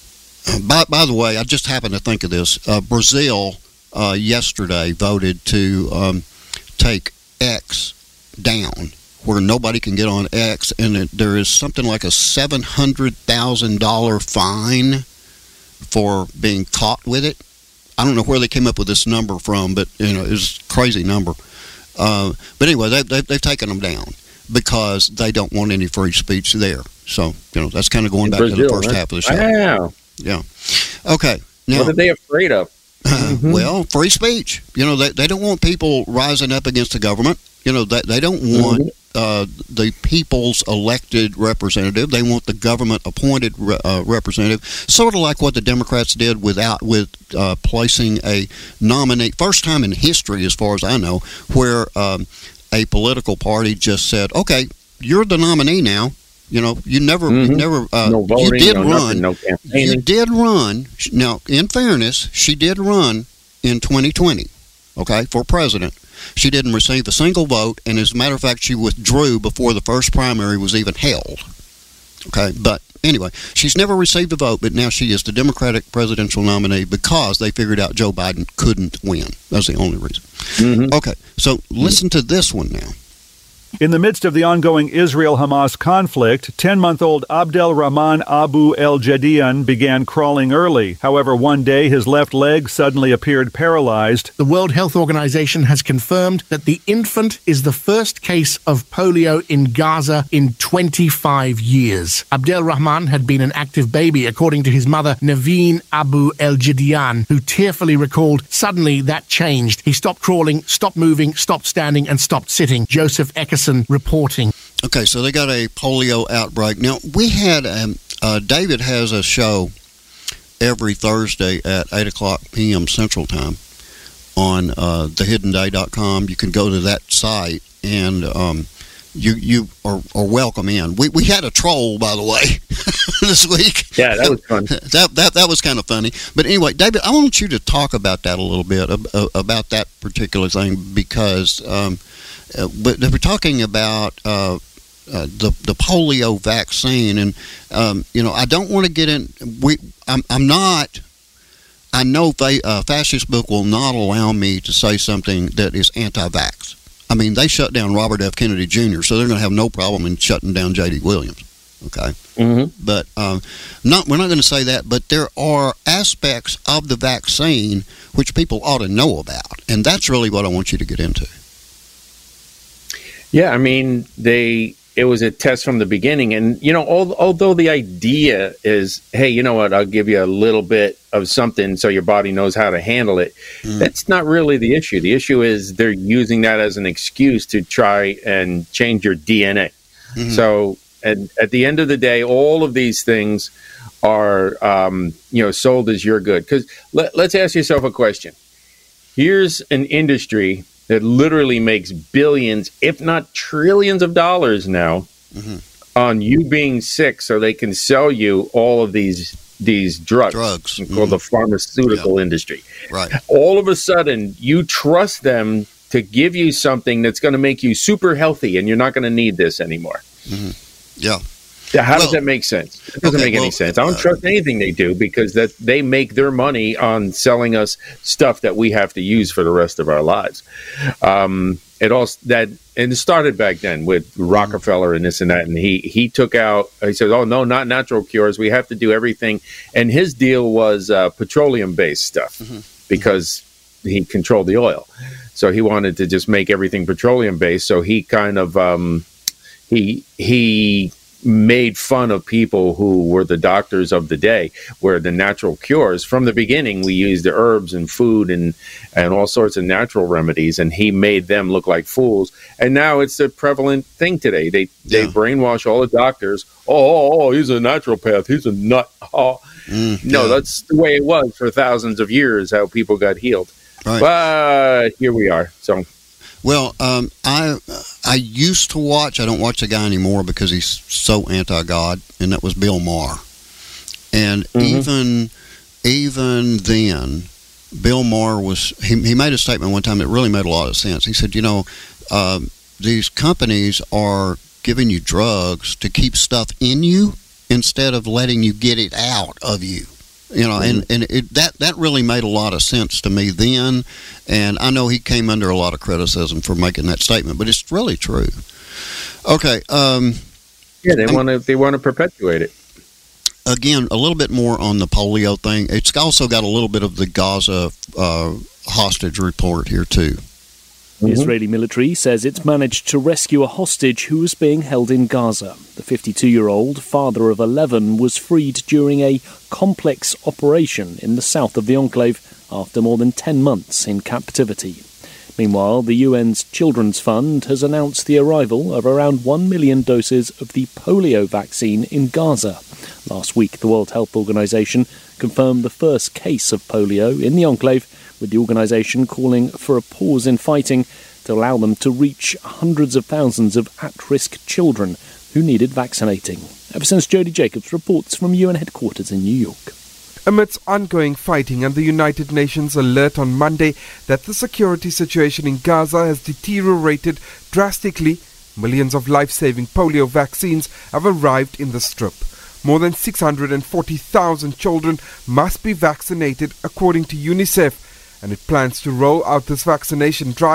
by, by the way, I just happened to think of this. Uh, Brazil uh, yesterday voted to um, take X down, where nobody can get on X, and it, there is something like a seven hundred thousand dollars fine for being caught with it. I don't know where they came up with this number from, but you know, it's a crazy number. Uh, but anyway, they, they, they've taken them down because they don't want any free speech there. So, you know, that's kind of going back Brazil, to the first right? half of the show. Wow. Yeah. Okay. Now, what are they afraid of? Mm-hmm. Well, free speech. You know, they, they don't want people rising up against the government. You know, they, they don't want... Mm-hmm. Uh, the people's elected representative. They want the government-appointed re- uh, representative, sort of like what the Democrats did without with uh, placing a nominee. First time in history, as far as I know, where um, a political party just said, "Okay, you're the nominee now." You know, you never, mm-hmm. you never, uh, no voting, you did no run. Nothing, no campaigning. You did run. Now, in fairness, she did run in twenty twenty. Okay, for president. She didn't receive a single vote, and as a matter of fact, she withdrew before the first primary was even held. Okay, but anyway, she's never received a vote, but now she is the Democratic presidential nominee because they figured out Joe Biden couldn't win. That's the only reason. Mm-hmm. Okay, so listen to this one now. In the midst of the ongoing Israel-Hamas conflict, ten-month-old Abdel Rahman Abu El Jadian began crawling early. However, one day his left leg suddenly appeared paralyzed. The World Health Organization has confirmed that the infant is the first case of polio in Gaza in twenty-five years. Abdel Rahman had been an active baby, according to his mother, Naveen Abu El Jadian, who tearfully recalled, suddenly that changed. He stopped crawling, stopped moving, stopped standing, and stopped sitting. Joseph Eckerson reporting. Okay, so they got a polio outbreak. Now, we had, um, uh, David has a show every Thursday at eight o'clock p.m. Central Time on uh, the hidden day dot com. You can go to that site, and um, you you are, are welcome in. We we had a troll, by the way, this week. Yeah, that was fun. That, that, that was kind of funny. But anyway, David, I want you to talk about that a little bit, about that particular thing, because um, Uh, but they were talking about uh, uh, the the polio vaccine, and um, you know, I don't want to get in. We, I'm, I'm not. I know fa- uh, Fascist Book will not allow me to say something that is anti-vax. I mean, they shut down Robert F. Kennedy Junior, so they're going to have no problem in shutting down J D. Williams. Okay, mm-hmm. but um, not. We're not going to say that. But there are aspects of the vaccine which people ought to know about, and that's really what I want you to get into. Yeah, I mean, they it was a test from the beginning. And, you know, al- although the idea is, hey, you know what, I'll give you a little bit of something so your body knows how to handle it. Mm. That's not really the issue. The issue is they're using that as an excuse to try and change your D N A. Mm-hmm. So and at the end of the day, all of these things are, um, you know, sold as your good. Because let, let's ask yourself a question. Here's an industry that literally makes billions, if not trillions of dollars now mm-hmm. on you being sick so they can sell you all of these these drugs, drugs. called mm-hmm. the pharmaceutical yeah. industry. Right. All of a sudden, you trust them to give you something that's going to make you super healthy, and you're not going to need this anymore. Mm-hmm. Yeah. How well, does that make sense? It doesn't okay, make well, any sense. I don't uh, trust anything they do because that they make their money on selling us stuff that we have to use for the rest of our lives. Um, it also that and it started back then with Rockefeller and this and that, and he he took out. He said, "Oh no, not natural cures. We have to do everything." And his deal was uh, petroleum based stuff mm-hmm. because he controlled the oil, so he wanted to just make everything petroleum based. So he kind of um, he he. made fun of people who were the doctors of the day, where the natural cures, from the beginning, we used the herbs and food and, and all sorts of natural remedies, and he made them look like fools. And now it's a prevalent thing today. They they yeah. brainwash all the doctors. Oh, oh, oh, he's a naturopath. He's a nut. Oh. Mm, no, yeah. that's the way it was for thousands of years, how people got healed. Right. But here we are. So... Well, um, I I used to watch. I don't watch the guy anymore because he's so anti-God, and that was Bill Maher. And mm-hmm. even even then, Bill Maher was he, he made a statement one time that really made a lot of sense. He said, you know, uh, these companies are giving you drugs to keep stuff in you instead of letting you get it out of you. You know, and, and it, that, that really made a lot of sense to me then, and I know he came under a lot of criticism for making that statement, but it's really true. Okay. Um, yeah, they want to they want to perpetuate it. Again, a little bit more on the polio thing. It's also got a little bit of the Gaza uh, hostage report here, too. The mm-hmm. Israeli military says it's managed to rescue a hostage who was being held in Gaza. The fifty-two-year-old father of eleven was freed during a complex operation in the south of the enclave after more than ten months in captivity. Meanwhile, the U N's Children's Fund has announced the arrival of around one million doses of the polio vaccine in Gaza. Last week, the World Health Organization confirmed the first case of polio in the enclave, with the organisation calling for a pause in fighting to allow them to reach hundreds of thousands of at-risk children who needed vaccinating. Ever since Jody Jacobs reports from U N headquarters in New York. Amidst ongoing fighting and the United Nations alert on Monday that the security situation in Gaza has deteriorated drastically, millions of life-saving polio vaccines have arrived in the Strip. More than six hundred forty thousand children must be vaccinated according to UNICEF, and it plans to roll out this vaccination drive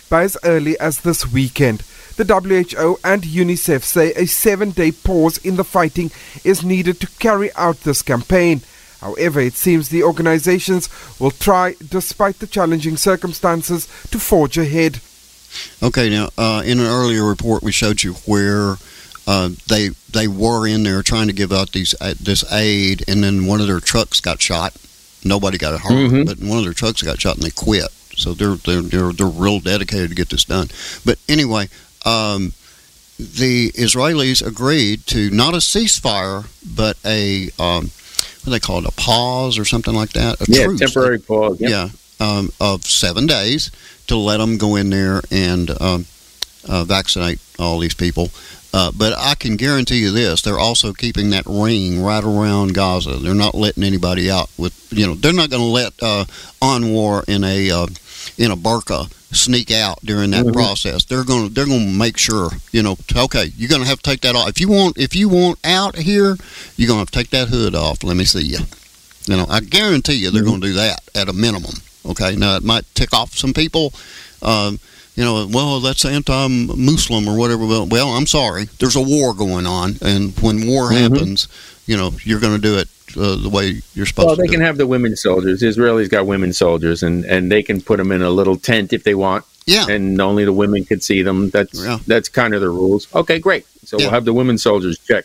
by as early as this weekend. The W H O and UNICEF say a seven-day pause in the fighting is needed to carry out this campaign. However, it seems the organizations will try, despite the challenging circumstances, to forge ahead. Okay, now, uh, in an earlier report we showed you where uh, they they were in there trying to give out these uh, this aid, and then one of their trucks got shot. Nobody got hurt, mm-hmm. but one of their trucks got shot and they quit. So they're they're they're, they're real dedicated to get this done. But anyway, um, the Israelis agreed to not a ceasefire, but a um, what do they call it, a pause or something like that? A yeah, truce. temporary pause. Yep. Yeah, um, of seven days to let them go in there and um, uh, vaccinate all these people. Uh, but I can guarantee you this, they're also keeping that ring right around Gaza. They're not letting anybody out with, you know, they're not going to let uh, Anwar in a uh, in a burqa sneak out during that mm-hmm. process. They're going to they're going to make sure, you know, okay, you're going to have to take that off. If you want if you want out here, you're going to have to take that hood off. Let me see you. You know, I guarantee you they're mm-hmm. going to do that at a minimum. Okay, now it might tick off some people. Um, You know, well, that's anti-Muslim or whatever. Well, I'm sorry. There's a war going on, and when war mm-hmm. happens, you know, you're going to do it uh, the way you're supposed well, to do it. Well, they can have the women soldiers. Israelis got women soldiers, and, and they can put them in a little tent if they want. Yeah. And only the women can see them. That's yeah. that's kind of the rules. Okay, great. So yeah. we'll have the women soldiers check.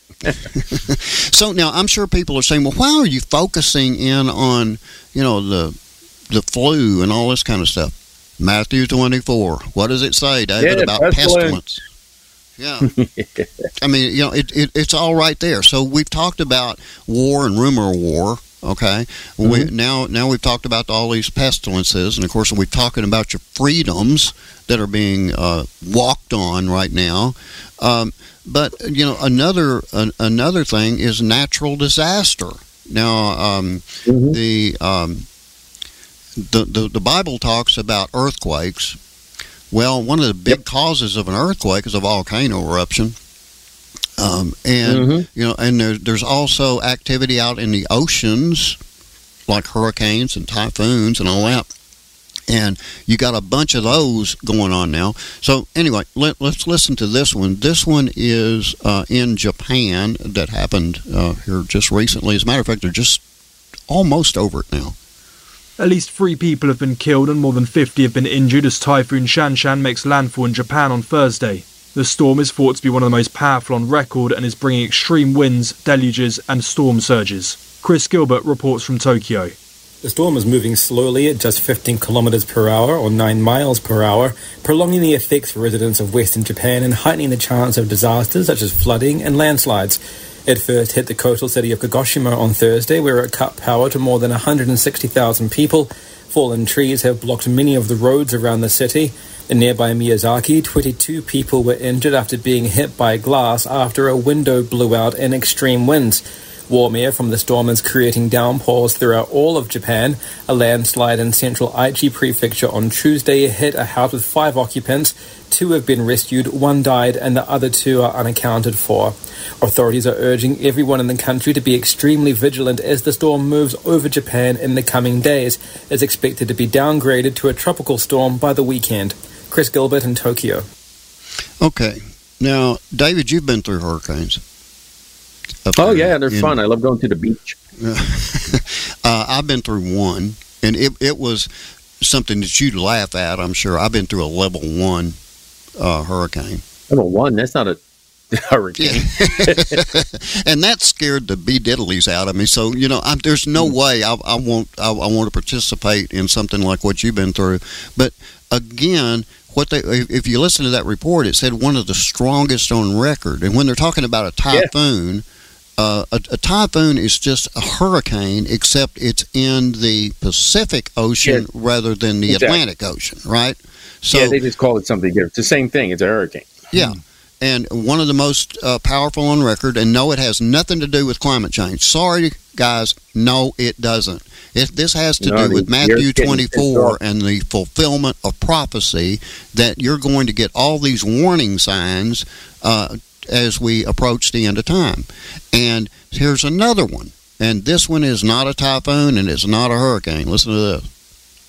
So now I'm sure people are saying, well, why are you focusing in on, you know, the the flu and all this kind of stuff? Matthew twenty-four. What does it say, David, yeah, about pestilence? pestilence? Yeah. I mean, you know, it, it, it's all right there. So we've talked about war and rumor of war, okay? Mm-hmm. We, now now we've talked about all these pestilences, and, of course, we're talking about your freedoms that are being uh, walked on right now. Um, but, you know, another uh, another thing is natural disaster. Now, um, mm-hmm. the... Um, The, the the Bible talks about earthquakes. Well, one of the big yep. causes of an earthquake is a volcano eruption, um, and mm-hmm. you know, and there's there's also activity out in the oceans, like hurricanes and typhoons and all that. And you got a bunch of those going on now. So anyway, let, let's listen to this one. This one is uh, in Japan that happened uh, here just recently. As a matter of fact, they're just almost over it now. At least three people have been killed and more than fifty have been injured as Typhoon Shanshan makes landfall in Japan on Thursday. The storm is thought to be one of the most powerful on record and is bringing extreme winds, deluges and storm surges. Chris Gilbert reports from Tokyo. The storm is moving slowly at just fifteen kilometers per hour or nine miles per hour, prolonging the effects for residents of Western Japan and heightening the chance of disasters such as flooding and landslides. It first hit the coastal city of Kagoshima on Thursday, where it cut power to more than one hundred sixty thousand people. Fallen trees have blocked many of the roads around the city. In nearby Miyazaki, twenty-two people were injured after being hit by glass after a window blew out in extreme winds. Warm air from the storm is creating downpours throughout all of Japan. A landslide in central Aichi Prefecture on Tuesday hit a house with five occupants. Two have been rescued, one died, and the other two are unaccounted for. Authorities are urging everyone in the country to be extremely vigilant as the storm moves over Japan in the coming days. It's expected to be downgraded to a tropical storm by the weekend. Chris Gilbert in Tokyo. Okay. Now, David, you've been through hurricanes. Oh, yeah, they're in, fun. I love going to the beach. uh, I've been through one, and it, it was something that you'd laugh at, I'm sure. I've been through a level one uh, hurricane. Level one? That's not a hurricane. Yeah. And that scared the bee-diddlies out of me. So, you know, I'm, there's no way I, I, want, I, I want to participate in something like what you've been through. But, again... What they, if you listen to that report, it said one of the strongest on record. And when they're talking about a typhoon, yeah. uh, a, a typhoon is just a hurricane, except it's in the Pacific Ocean yeah. rather than the exactly. Atlantic Ocean, right? So, yeah, they just call it something different. It's the same thing. It's a hurricane. Yeah. And one of the most uh, powerful on record, and no, it has nothing to do with climate change. Sorry, guys, no, it doesn't. It, this has to no, do with Matthew twenty-four and the fulfillment of prophecy that you're going to get all these warning signs uh, as we approach the end of time. And here's another one. And this one is not a typhoon and it's not a hurricane. Listen to this.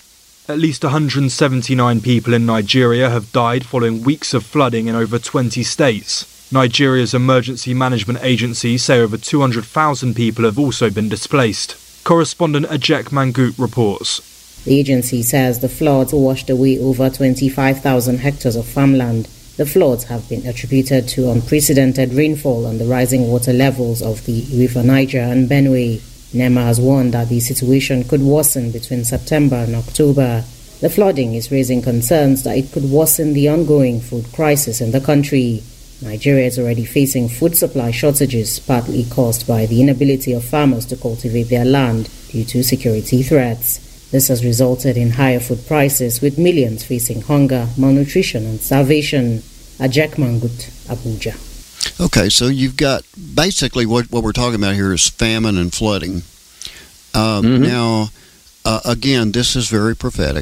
At least one hundred seventy-nine people in Nigeria have died following weeks of flooding in over twenty states. Nigeria's emergency management agency say over two hundred thousand people have also been displaced. Correspondent Ajek Mangut reports. The agency says the floods washed away over twenty-five thousand hectares of farmland. The floods have been attributed to unprecedented rainfall and the rising water levels of the River Niger and Benue. NEMA has warned that the situation could worsen between September and October. The flooding is raising concerns that it could worsen the ongoing food crisis in the country. Nigeria is already facing food supply shortages, partly caused by the inability of farmers to cultivate their land due to security threats. This has resulted in higher food prices, with millions facing hunger, malnutrition and starvation. Ajek Mangut, Abuja. Okay, so you've got basically what, what we're talking about here is famine and flooding. Um, mm-hmm. Now, uh, again, this is very prophetic.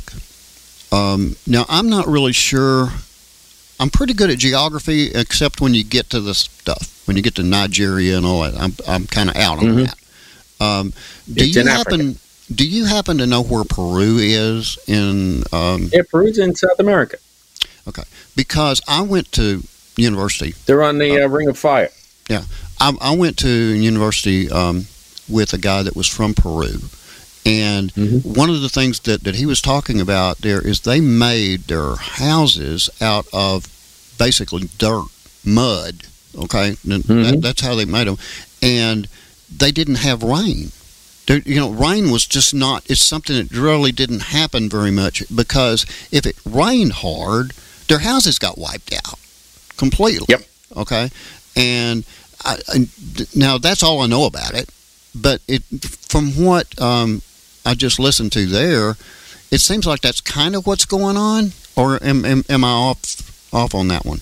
Um, now, I'm not really sure. I'm pretty good at geography, except when you get to this stuff. When you get to Nigeria and all that, I'm I'm kind of out on mm-hmm. that. Um, do it's you happen? Africa. Do you happen to know where Peru is in? Um, yeah, Peru's in South America. Okay, because I went to university. They're on the uh, uh, Ring of Fire. Yeah, I, I went to university um, with a guy that was from Peru. And mm-hmm. one of the things that, that he was talking about there is they made their houses out of basically dirt, mud, okay? Mm-hmm. That, that's how they made them. And they didn't have rain. There, you know, rain was just not, it's something that really didn't happen very much because if it rained hard, their houses got wiped out completely. Yep. Okay? And I, I, now that's all I know about it. But it, from what um, I just listened to there, it seems like that's kind of what's going on. Or am, am, am I off off on that one?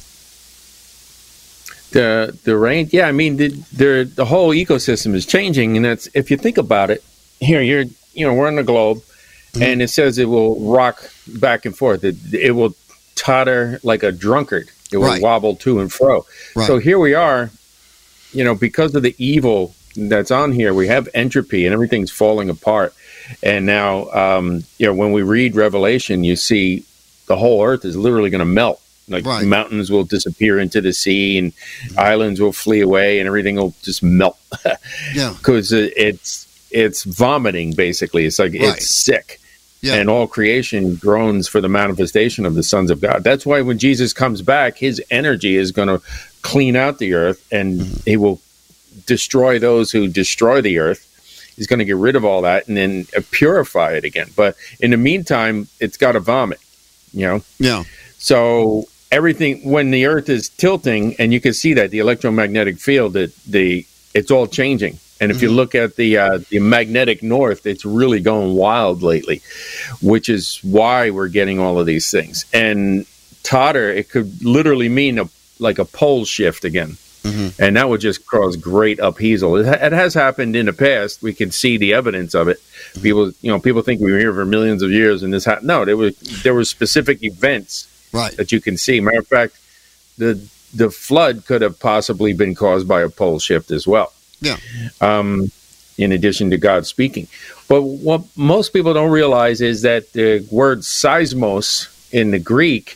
The the rain, yeah. I mean, the the, the whole ecosystem is changing, and that's if you think about it. Here, you're you know we're on the globe, mm-hmm. and it says it will rock back and forth. It it will totter like a drunkard. It will right. wobble to and fro. Right. So here we are, you know, because of the evil that's on here, we have entropy and everything's falling apart. And now, um, you know, when we read Revelation, you see the whole earth is literally going to melt. Like right. mountains will disappear into the sea and mm-hmm. islands will flee away and everything will just melt. Yeah. Because it's, it's vomiting, basically. It's like, right. it's sick. Yeah. And all creation groans for the manifestation of the sons of God. That's why when Jesus comes back, his energy is going to clean out the earth and mm-hmm. he will destroy those who destroy the earth. He's going to get rid of all that and then purify it again. But in the meantime, it's got to vomit, you know? Yeah. So everything, when the earth is tilting, and you can see that the electromagnetic field, that the it's all changing. And if mm-hmm. you look at the uh, the magnetic north, it's really going wild lately, which is why we're getting all of these things. And totter, it could literally mean a, like a pole shift again. Mm-hmm. And that would just cause great upheaval. It, ha- it has happened in the past. We can see the evidence of it. Mm-hmm. People, you know, people think we were here for millions of years, and this happened. No, there were there were specific events right. that you can see. Matter of fact, the the flood could have possibly been caused by a pole shift as well. Yeah. Um, in addition to God speaking, but what most people don't realize is that the word seismos in the Greek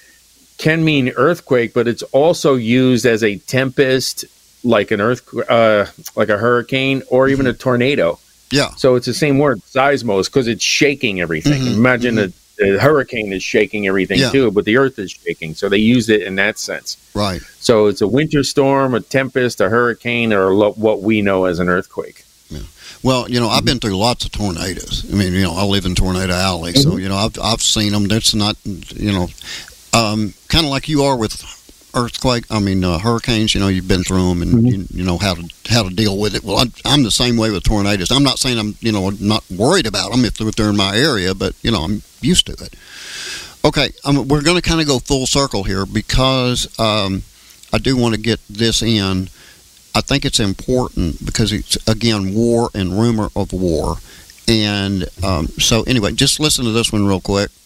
can mean earthquake, but it's also used as a tempest, like an earth, uh, like a hurricane, or even mm-hmm. a tornado. Yeah. So it's the same word, seismos, because it's shaking everything. Mm-hmm. Imagine mm-hmm. a, a hurricane is shaking everything yeah. too, but the earth is shaking. So they use it in that sense. Right. So it's a winter storm, a tempest, a hurricane, or lo- what we know as an earthquake. Yeah. Well, you know, I've been through lots of tornadoes. I mean, you know, I live in Tornado Alley, mm-hmm. so you know, I've I've seen them. That's not, you know. Um, kind of like you are with earthquake, I mean uh, hurricanes. You know, you've been through them, and mm-hmm. you, you know how to how to deal with it. Well, I'm, I'm the same way with tornadoes. I'm not saying I'm you know not worried about them if they're, if they're in my area, but you know I'm used to it. Okay, um, we're going to kind of go full circle here because um, I do want to get this in. I think it's important because it's again war and rumor of war, and um, so anyway, just listen to this one real quick.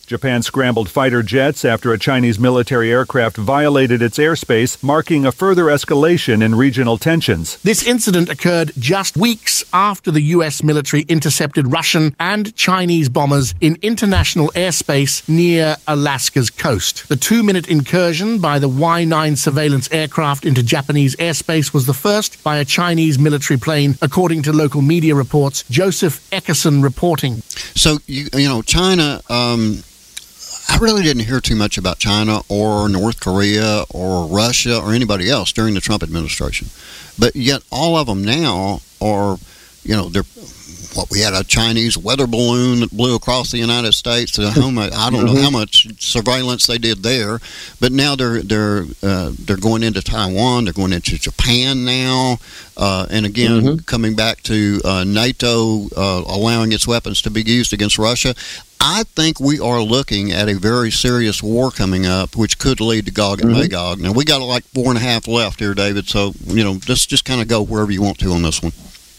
Japan scrambled fighter jets after a Chinese military aircraft violated its airspace, marking a further escalation in regional tensions. This incident occurred just weeks after the U S military intercepted Russian and Chinese bombers in international airspace near Alaska's coast. The two-minute incursion by the Y nine surveillance aircraft into Japanese airspace was the first by a Chinese military plane, according to local media reports. Joseph Eckerson reporting. So, you, you know, China... Um I really didn't hear too much about China or North Korea or Russia or anybody else during the Trump administration. But yet all of them now are, you know, they're, what, we had a Chinese weather balloon that blew across the United States. I don't know how much surveillance they did there. But now they're they're uh, they're going into Taiwan. They're going into Japan now. Uh, and again, mm-hmm. coming back to uh, NATO uh, allowing its weapons to be used against Russia. I think we are looking at a very serious war coming up, which could lead to Gog and mm-hmm. Magog. Now, we got like four and a half left here, David, so, you know, just, just kind of go wherever you want to on this one.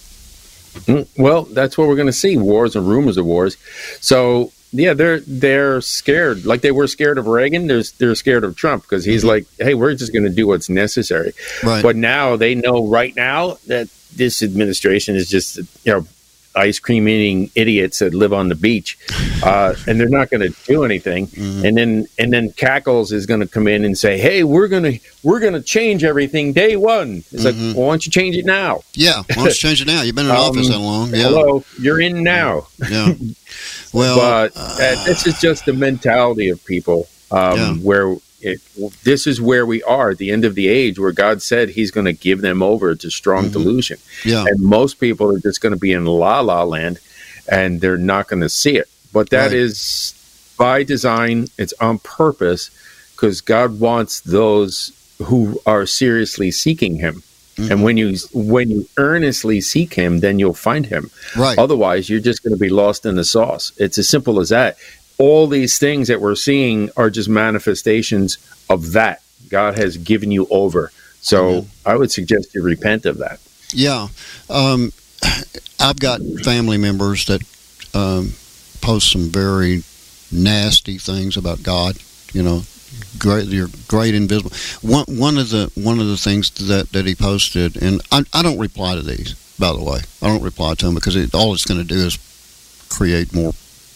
Well, that's what we're going to see, wars and rumors of wars. So, yeah, they're they're scared. Like they were scared of Reagan, they're, they're scared of Trump because he's mm-hmm. like, hey, we're just going to do what's necessary. Right. But now they know right now that this administration is just, you know, ice cream eating idiots that live on the beach, uh, and they're not going to do anything. Mm-hmm. And then and then Cackles is going to come in and say, "Hey, we're gonna we're gonna change everything day one." It's mm-hmm. like, well, why don't you change it now? Yeah, why don't you change it now? You've been in um, office that long. Yeah. Hello, you're in now. Yeah. Well, but uh, this is just the mentality of people um, yeah. where. It, this is where we are at the end of the age where God said he's going to give them over to strong mm-hmm. delusion. Yeah. And most people are just going to be in la la land and they're not going to see it. But that right. is by design. It's on purpose because God wants those who are seriously seeking him. Mm-hmm. And when you when you earnestly seek him, then you'll find him. Right. Otherwise, you're just going to be lost in the sauce. It's as simple as that. All these things that we're seeing are just manifestations of that. God has given you over. So mm-hmm. I would suggest you repent of that. Yeah. Um, I've got family members that um, post some very nasty things about God, you know, great, you're great invisible. One, one of the one of the things that, that he posted, and I, I don't reply to these, by the way. I don't reply to them because it, all it's going to do is create more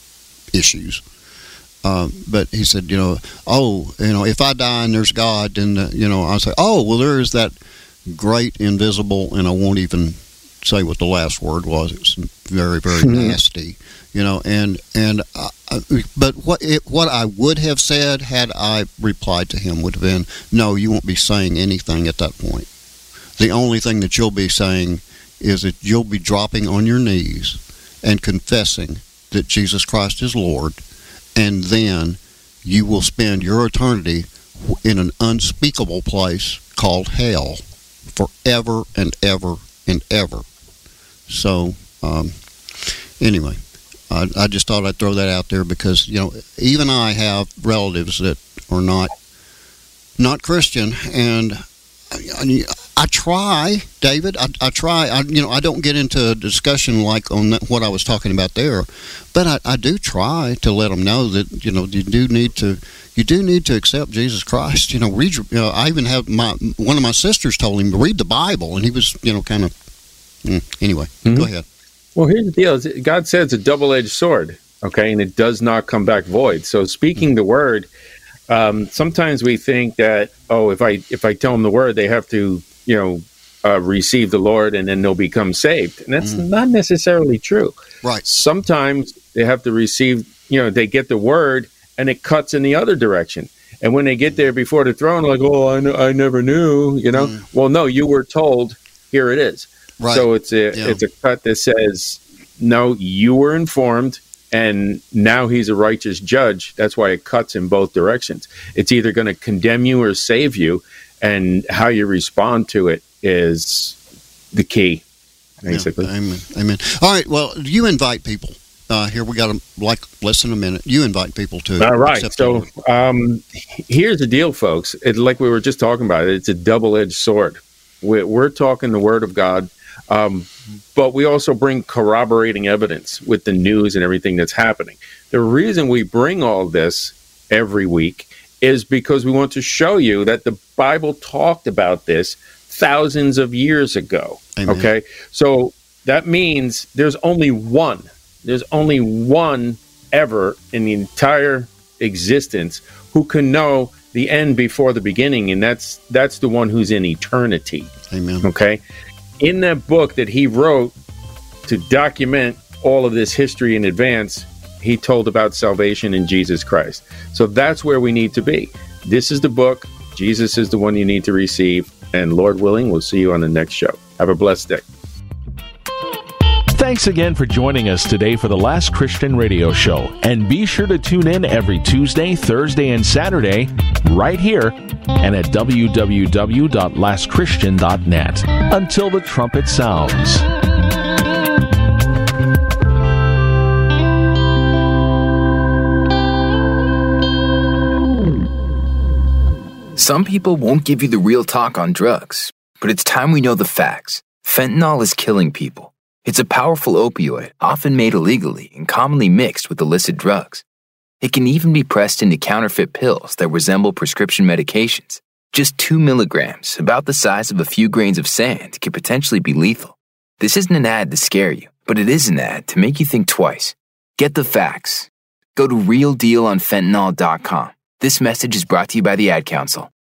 issues. Um, but he said, you know, oh, you know, if I die and there's God, then, uh, you know, I say, oh, well, there is that great invisible, and I won't even say what the last word was. It was very, very nasty, you know, and, and, uh, but what it, what I would have said had I replied to him would have been, no, you won't be saying anything at that point. The only thing that you'll be saying is that you'll be dropping on your knees and confessing that Jesus Christ is Lord. And then you will spend your eternity in an unspeakable place called hell forever and ever and ever. So, um, anyway, I, I just thought I'd throw that out there because, you know, even I have relatives that are not not Christian, and I, I try, David, I, I try, I, you know, I don't get into a discussion like on that, what I was talking about there, but I, I do try to let them know that, you know, you do need to, you do need to accept Jesus Christ. You know, read, you know, I even have my, one of my sisters told him to read the Bible, and he was, you know, kind of, mm, anyway, mm-hmm. Go ahead. Well, here's the deal. God said it's a double-edged sword, okay, and it does not come back void. So speaking mm-hmm. the word, um, sometimes we think that, oh, if I if I tell them the word, they have to, you know, uh, receive the Lord and then they'll become saved. And that's mm. not necessarily true. Right. Sometimes they have to receive, you know, they get the word and it cuts in the other direction. And when they get there before the throne, like, oh, I, kn- I never knew, you know. Mm. Well, no, you were told, here it is. Right. So it's a, yeah. it's a cut that says, no, you were informed. And now he's a righteous judge. That's why it cuts in both directions. It's either going to condemn you or save you. And how you respond to it is the key, basically. Yeah, amen. Amen. All right. Well, you invite people. Uh, here we got a, like less than a minute. You invite people to. All right. So um, here's the deal, folks. It, like we were just talking about, it's a double-edged sword. We're, we're talking the Word of God. Um, but we also bring corroborating evidence with the news and everything that's happening. The reason we bring all this every week is because we want to show you that the Bible talked about this thousands of years ago. Amen. Okay, so that means there's only one. There's only one ever in the entire existence who can know the end before the beginning, and that's that's the one who's in eternity. Amen. Okay, in that book that he wrote to document all of this history in advance, he told about salvation in Jesus Christ. So that's where we need to be. This is the book. Jesus is the one you need to receive. And Lord willing, we'll see you on the next show. Have a blessed day. Thanks again for joining us today for the Last Christian Radio Show. And be sure to tune in every Tuesday, Thursday, and Saturday right here and at w w w dot last christian dot net. Until the trumpet sounds. Some people won't give you the real talk on drugs, but it's time we know the facts. Fentanyl is killing people. It's a powerful opioid, often made illegally and commonly mixed with illicit drugs. It can even be pressed into counterfeit pills that resemble prescription medications. Just two milligrams, about the size of a few grains of sand, can potentially be lethal. This isn't an ad to scare you, but it is an ad to make you think twice. Get the facts. Go to real deal on fentanyl dot com. This message is brought to you by the Ad Council.